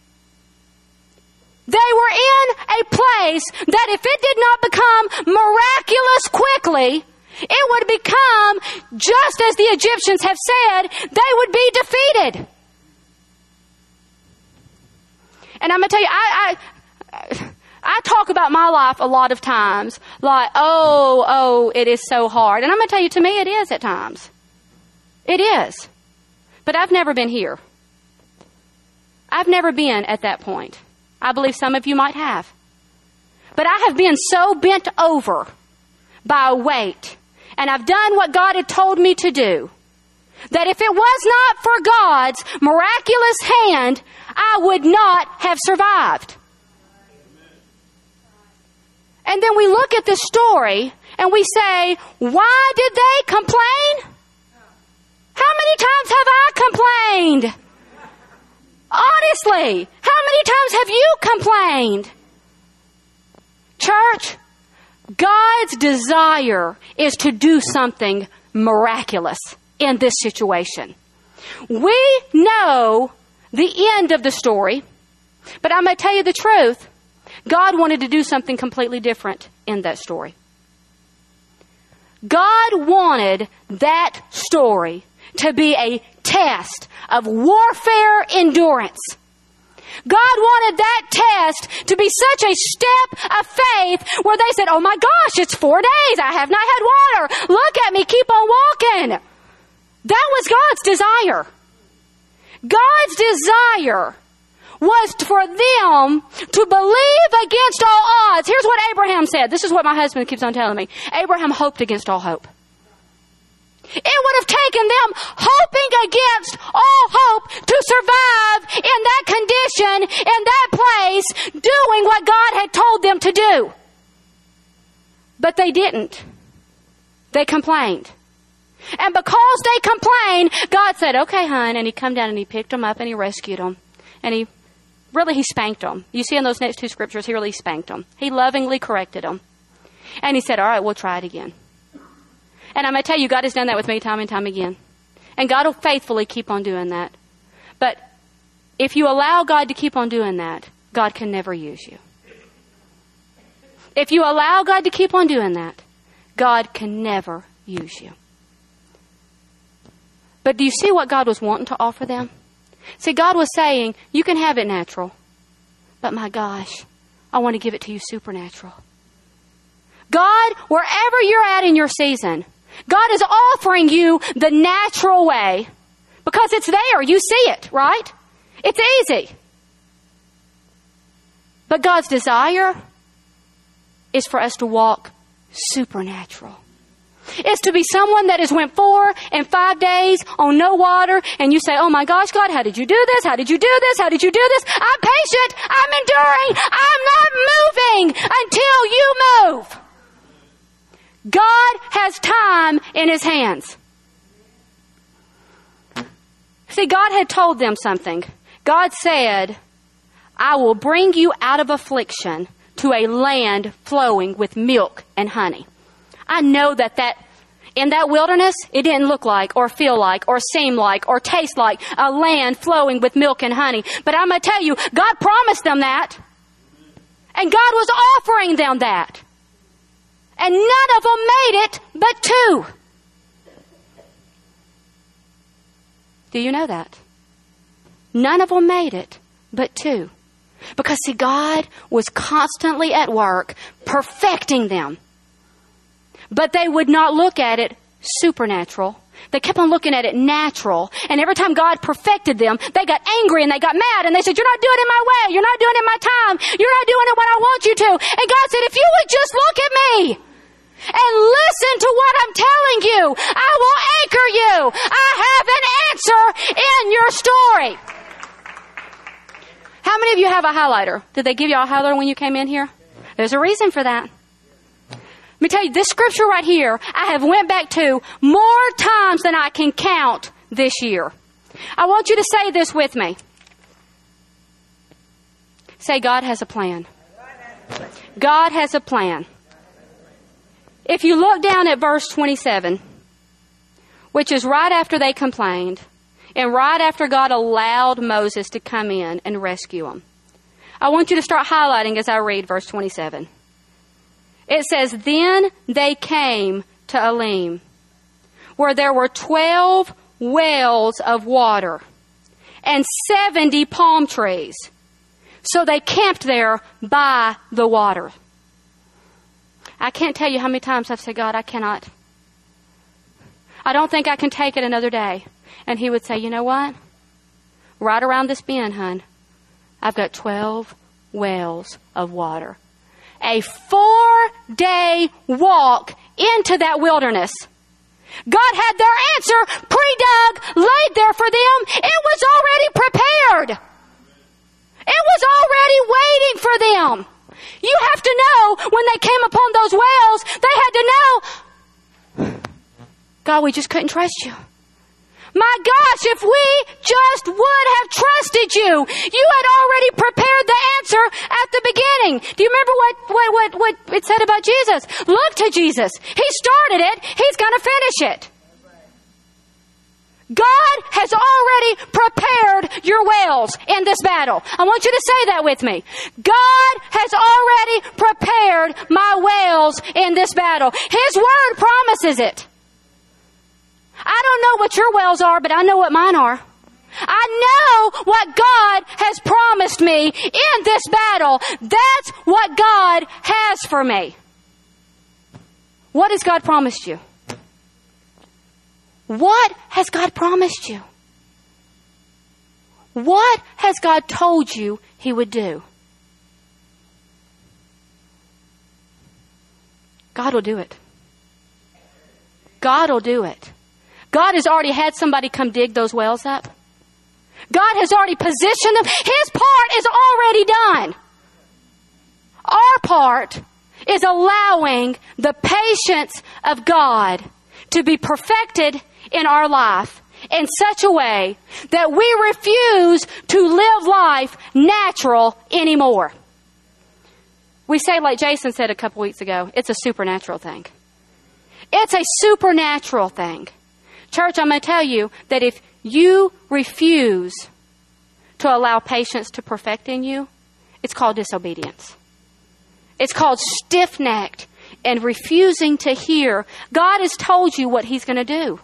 They were in a place that if it did not become miraculous quickly, it would become, just as the Egyptians have said, they would be defeated. And I'm going to tell you, I, I, I talk about my life a lot of times, like, oh, oh, it is so hard. And I'm going to tell you, to me, it is at times. It is. But I've never been here. I've never been at that point. I believe some of you might have. But I have been so bent over by a weight, and I've done what God had told me to do, that if it was not for God's miraculous hand, I would not have survived. And then we look at this story and we say, why did they complain? How many times have I complained? Honestly, how many times have you complained? Church, God's desire is to do something miraculous in this situation. We know the end of the story, but I'm going to tell you the truth. God wanted to do something completely different in that story. God wanted that story to be a test of warfare endurance. God wanted that test to be such a step of faith where they said, oh my gosh, it's four days. I have not had water. Look at me. Keep on walking. That was God's desire. God's desire was for them to believe against all odds. Here's what Abraham said. This is what my husband keeps on telling me. Abraham hoped against all hope. It would have taken them hoping against all hope to survive in that condition, in that place, doing what God had told them to do. But they didn't. They complained. And because they complained, God said, okay, hon. And he come down and he picked them up and he rescued them. And he, really, he spanked them. You see in those next two scriptures, he really spanked them. He lovingly corrected them. And he said, all right, we'll try it again. And I'm going to tell you, God has done that with me time and time again. And God will faithfully keep on doing that. But if you allow God to keep on doing that, God can never use you. If you allow God to keep on doing that, God can never use you. But do you see what God was wanting to offer them? See, God was saying, you can have it natural. But my gosh, I want to give it to you supernatural. God, wherever you're at in your season, God is offering you the natural way because it's there. You see it, right? It's easy. But God's desire is for us to walk supernatural. It's to be someone that has went four and five days on no water, and you say, oh my gosh, God, how did you do this? How did you do this? How did you do this? I'm patient. I'm enduring. I'm not moving until you move. God has time in His hands. See, God had told them something. God said, I will bring you out of affliction to a land flowing with milk and honey. I know that, that in that wilderness, it didn't look like or feel like or seem like or taste like a land flowing with milk and honey. But I'm going to tell you, God promised them that. And God was offering them that. And none of them made it but two. Do you know that? None of them made it but two. Because, see, God was constantly at work perfecting them. But they would not look at it supernatural. They kept on looking at it natural. And every time God perfected them, they got angry and they got mad. And they said, you're not doing it my way. You're not doing it my time. You're not doing it when I want you to. And God said, if you would just look at me and listen to what I'm telling you, I will anchor you. I have an answer in your story. How many of you have a highlighter? Did they give you a highlighter when you came in here? There's a reason for that. Let me tell you, this scripture right here, I have went back to more times than I can count this year. I want you to say this with me. Say, God has a plan. God has a plan. If you look down at verse twenty-seven, which is right after they complained, and right after God allowed Moses to come in and rescue them, I want you to start highlighting as I read verse twenty-seven. It says, then they came to Elim, where there were twelve wells of water and seventy palm trees. So they camped there by the water. I can't tell you how many times I've said, God, I cannot. I don't think I can take it another day. And he would say, you know what? Right around this bend, hun, I've got twelve wells of water. A four-day walk into that wilderness. God had their answer pre-dug, laid there for them. It was already prepared. It was already waiting for them. You have to know when they came upon those wells, they had to know, God, we just couldn't trust you. My gosh, if we just would have trusted you, you had already prepared the answer at the beginning. Do you remember what, what, what, what it said about Jesus? Look to Jesus. He started it. He's going to finish it. God has already prepared your wells in this battle. I want you to say that with me. God has already prepared my wells in this battle. His word promises it. I don't know what your wells are, but I know what mine are. I know what God has promised me in this battle. That's what God has for me. What has God promised you? What has God promised you? What has God told you He would do? God will do it. God will do it. God has already had somebody come dig those wells up. God has already positioned them. His part is already done. Our part is allowing the patience of God to be perfected in our life in such a way that we refuse to live life natural anymore. We say, like Jason said a couple weeks ago, it's a supernatural thing. It's a supernatural thing. Church, I'm going to tell you that if you refuse to allow patience to perfect in you, it's called disobedience. It's called stiff-necked and refusing to hear. God has told you what He's going to do.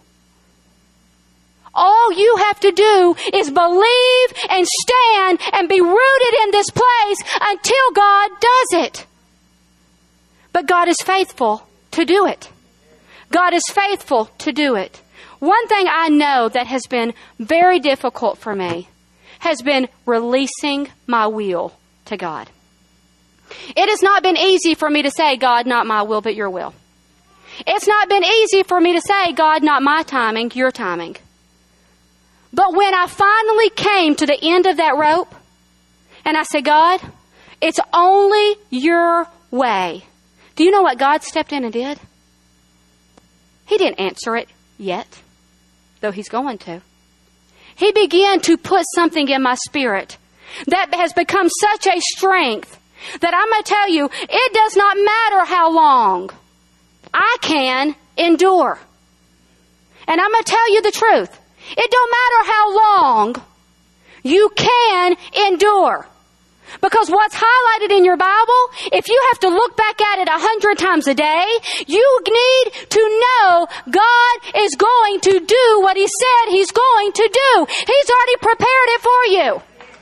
All you have to do is believe and stand and be rooted in this place until God does it. But God is faithful to do it. God is faithful to do it. One thing I know that has been very difficult for me has been releasing my will to God. It has not been easy for me to say, God, not my will, but your will. It's not been easy for me to say, God, not my timing, your timing. But when I finally came to the end of that rope, and I said, God, it's only your way. Do you know what God stepped in and did? He didn't answer it yet, though He's going to. He began to put something in my spirit that has become such a strength that I'm going to tell you, it does not matter how long I can endure. And I'm going to tell you the truth. It don't matter how long you can endure. Because what's highlighted in your Bible, if you have to look back at it a hundred times a day, you need to know God is going to do what He said He's going to do. He's already prepared it for you.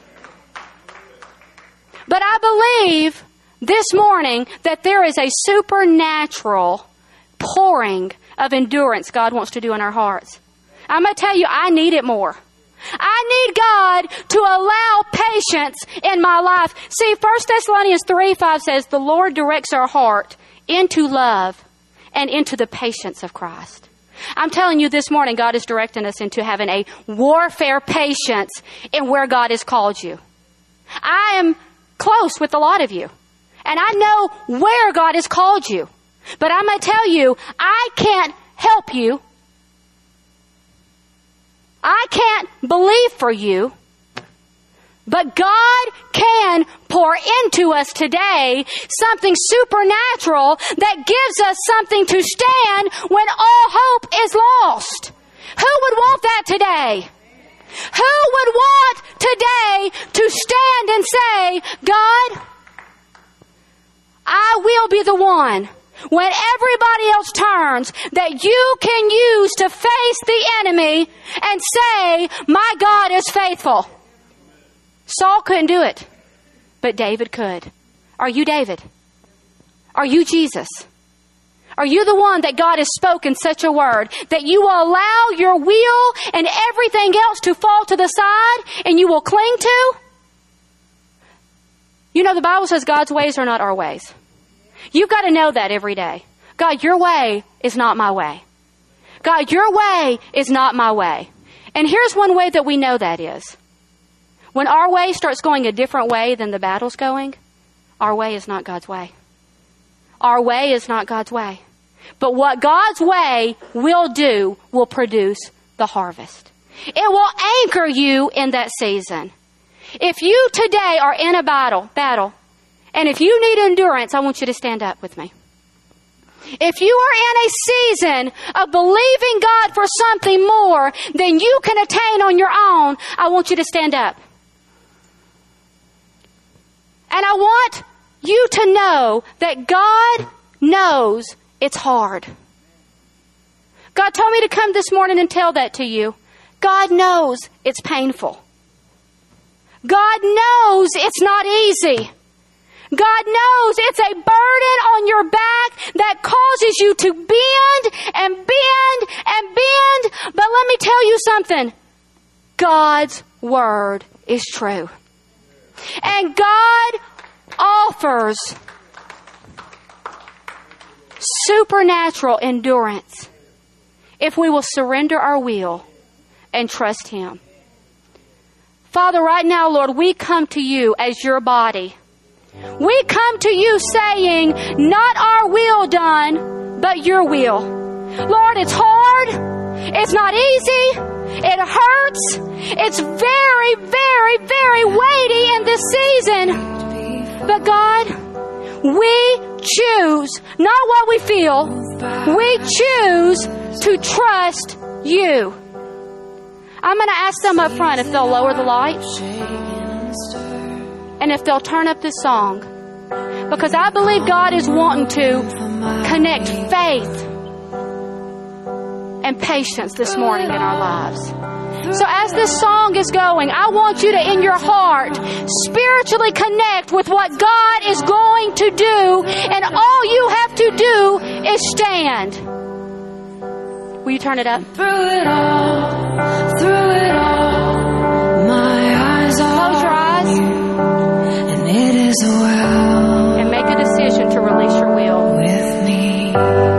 But I believe this morning that there is a supernatural pouring of endurance God wants to do in our hearts. I'm going to tell you, I need it more. I need God to allow patience in my life. See, First Thessalonians three five says, the Lord directs our heart into love and into the patience of Christ. I'm telling you this morning, God is directing us into having a warfare patience in where God has called you. I am close with a lot of you, and I know where God has called you. But I'm going to tell you, I can't help you. I can't believe for you. But God can pour into us today something supernatural that gives us something to stand when all hope is lost. Who would want that today? Who would want today to stand and say, God, I will be the one when everybody else turns that you can use to face the enemy and say, my God is faithful. Saul couldn't do it, but David could. Are you David? Are you Jesus? Are you the one that God has spoken such a word that you will allow your will and everything else to fall to the side and you will cling to? You know, the Bible says God's ways are not our ways. You've got to know that every day. God, your way is not my way. God, your way is not my way. And here's one way that we know that is. When our way starts going a different way than the battle's going, our way is not God's way. Our way is not God's way. But what God's way will do will produce the harvest. It will anchor you in that season. If you today are in a battle, battle, and if you need endurance, I want you to stand up with me. If you are in a season of believing God for something more than you can attain on your own, I want you to stand up. And I want you to know that God knows it's hard. God told me to come this morning and tell that to you. God knows it's painful. God knows it's not easy. God knows it's a burden on your back that causes you to bend and bend and bend. But let me tell you something. God's word is true. And God offers supernatural endurance if we will surrender our will and trust Him. Father, right now, Lord, we come to you as your body. We come to you saying, not our will done, but your will. Lord, it's hard. It's not easy. It hurts. It's very, very, very weighty in this season. But God, we choose, not what we feel, we choose to trust you. I'm going to ask them up front if they'll lower the lights and if they'll turn up this song. Because I believe God is wanting to connect faith and patience this morning in our lives. So as this song is going, I want you to, in your heart, spiritually connect with what God is going to do. And all you have to do is stand. Will you turn it up? Through it all, through it all, my eyes are Close your eyes. on you, and it is well and make a decision to release your will. with me.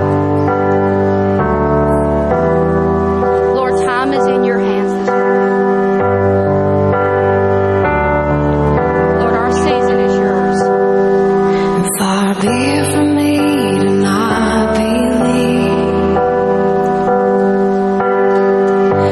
Lord, time is in your hands this morning. Lord, our season is yours. And far be it from me to not believe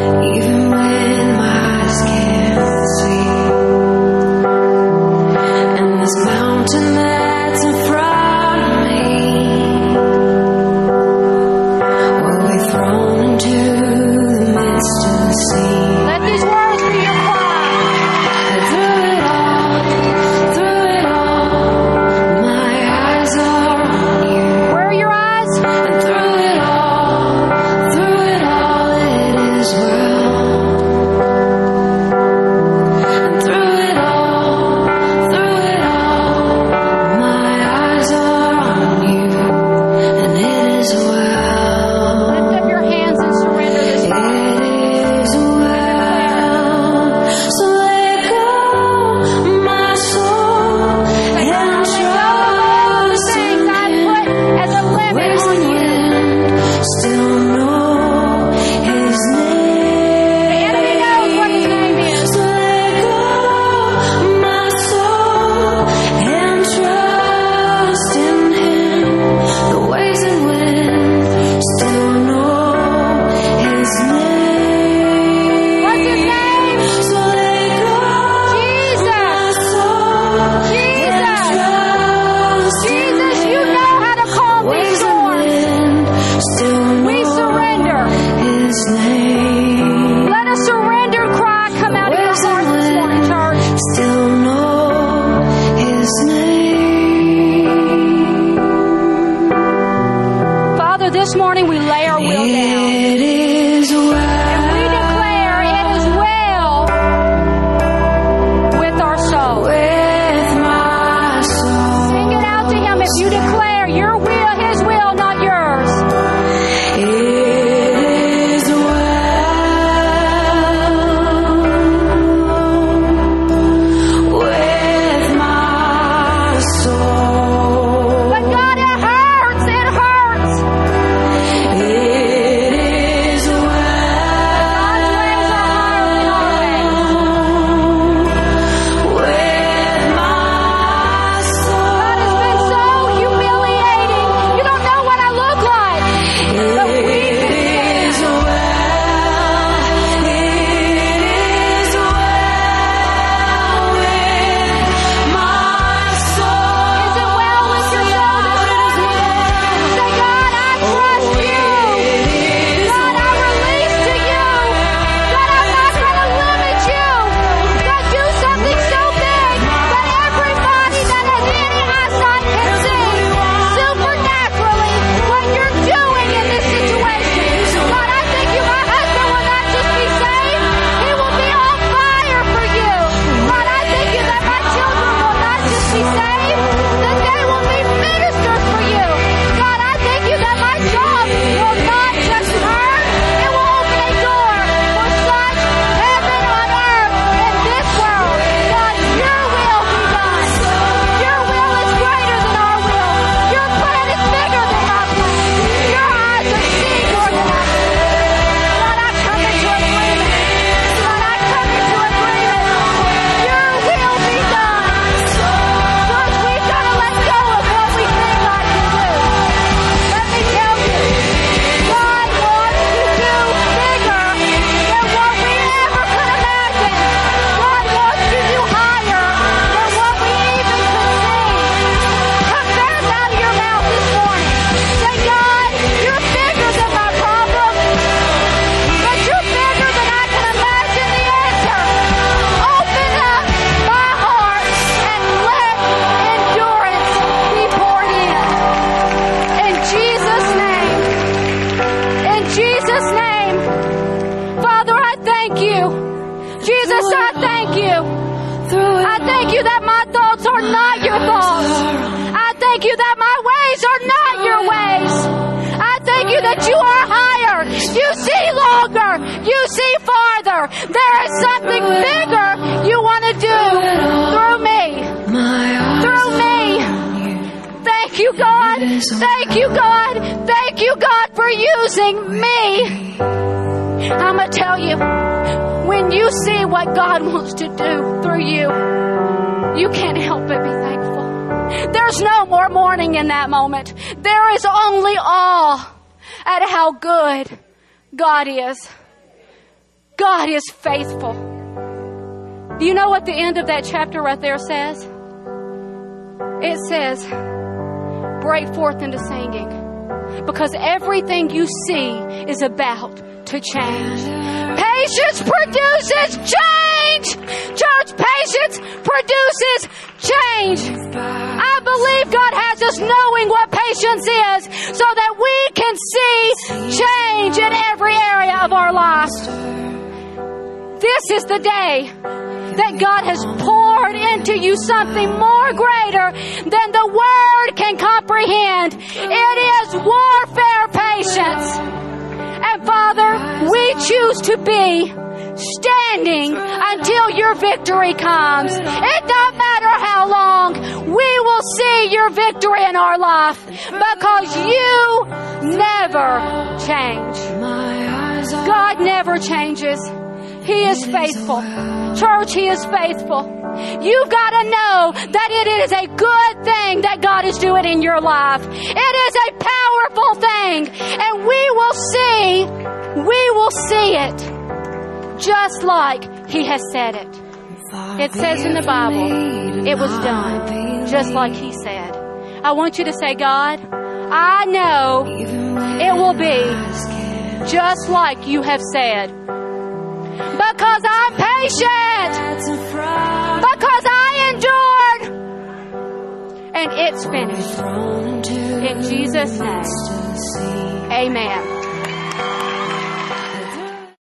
thank you. Jesus, I thank you. I thank you that my thoughts are not your thoughts. I thank you that my ways are not your ways. I thank you that you are higher. You see longer. You see farther. There is something bigger you want to do through me. Through me. Thank you, God. Thank you, God. Thank you, God, for using me. I'm going to tell you, when you see what God wants to do through you, you can't help but be thankful. There's no more mourning in that moment. There is only awe at how good God is. God is faithful. Do you know what the end of that chapter right there says? It says, break forth into singing, because everything you see is about to change. Patience produces change. Church, patience produces change. I believe God has us knowing what patience is so that we can see change in every area of our lives. This is the day that God has poured into you something more greater than the word can comprehend. It is warfare patience. And Father, we choose to be standing until your victory comes. It doesn't matter how long, we will see your victory in our life because you never change. God never changes. He is faithful. Church, He is faithful. You've got to know that it is a good thing that God is doing in your life. It is a powerful thing. And we will see, we will see it just like He has said it. It says in the Bible, it was done just like He said. I want you to say, God, I know it will be just like you have said. Because I'm patient. Because I endured. And it's finished. In Jesus' name. Amen.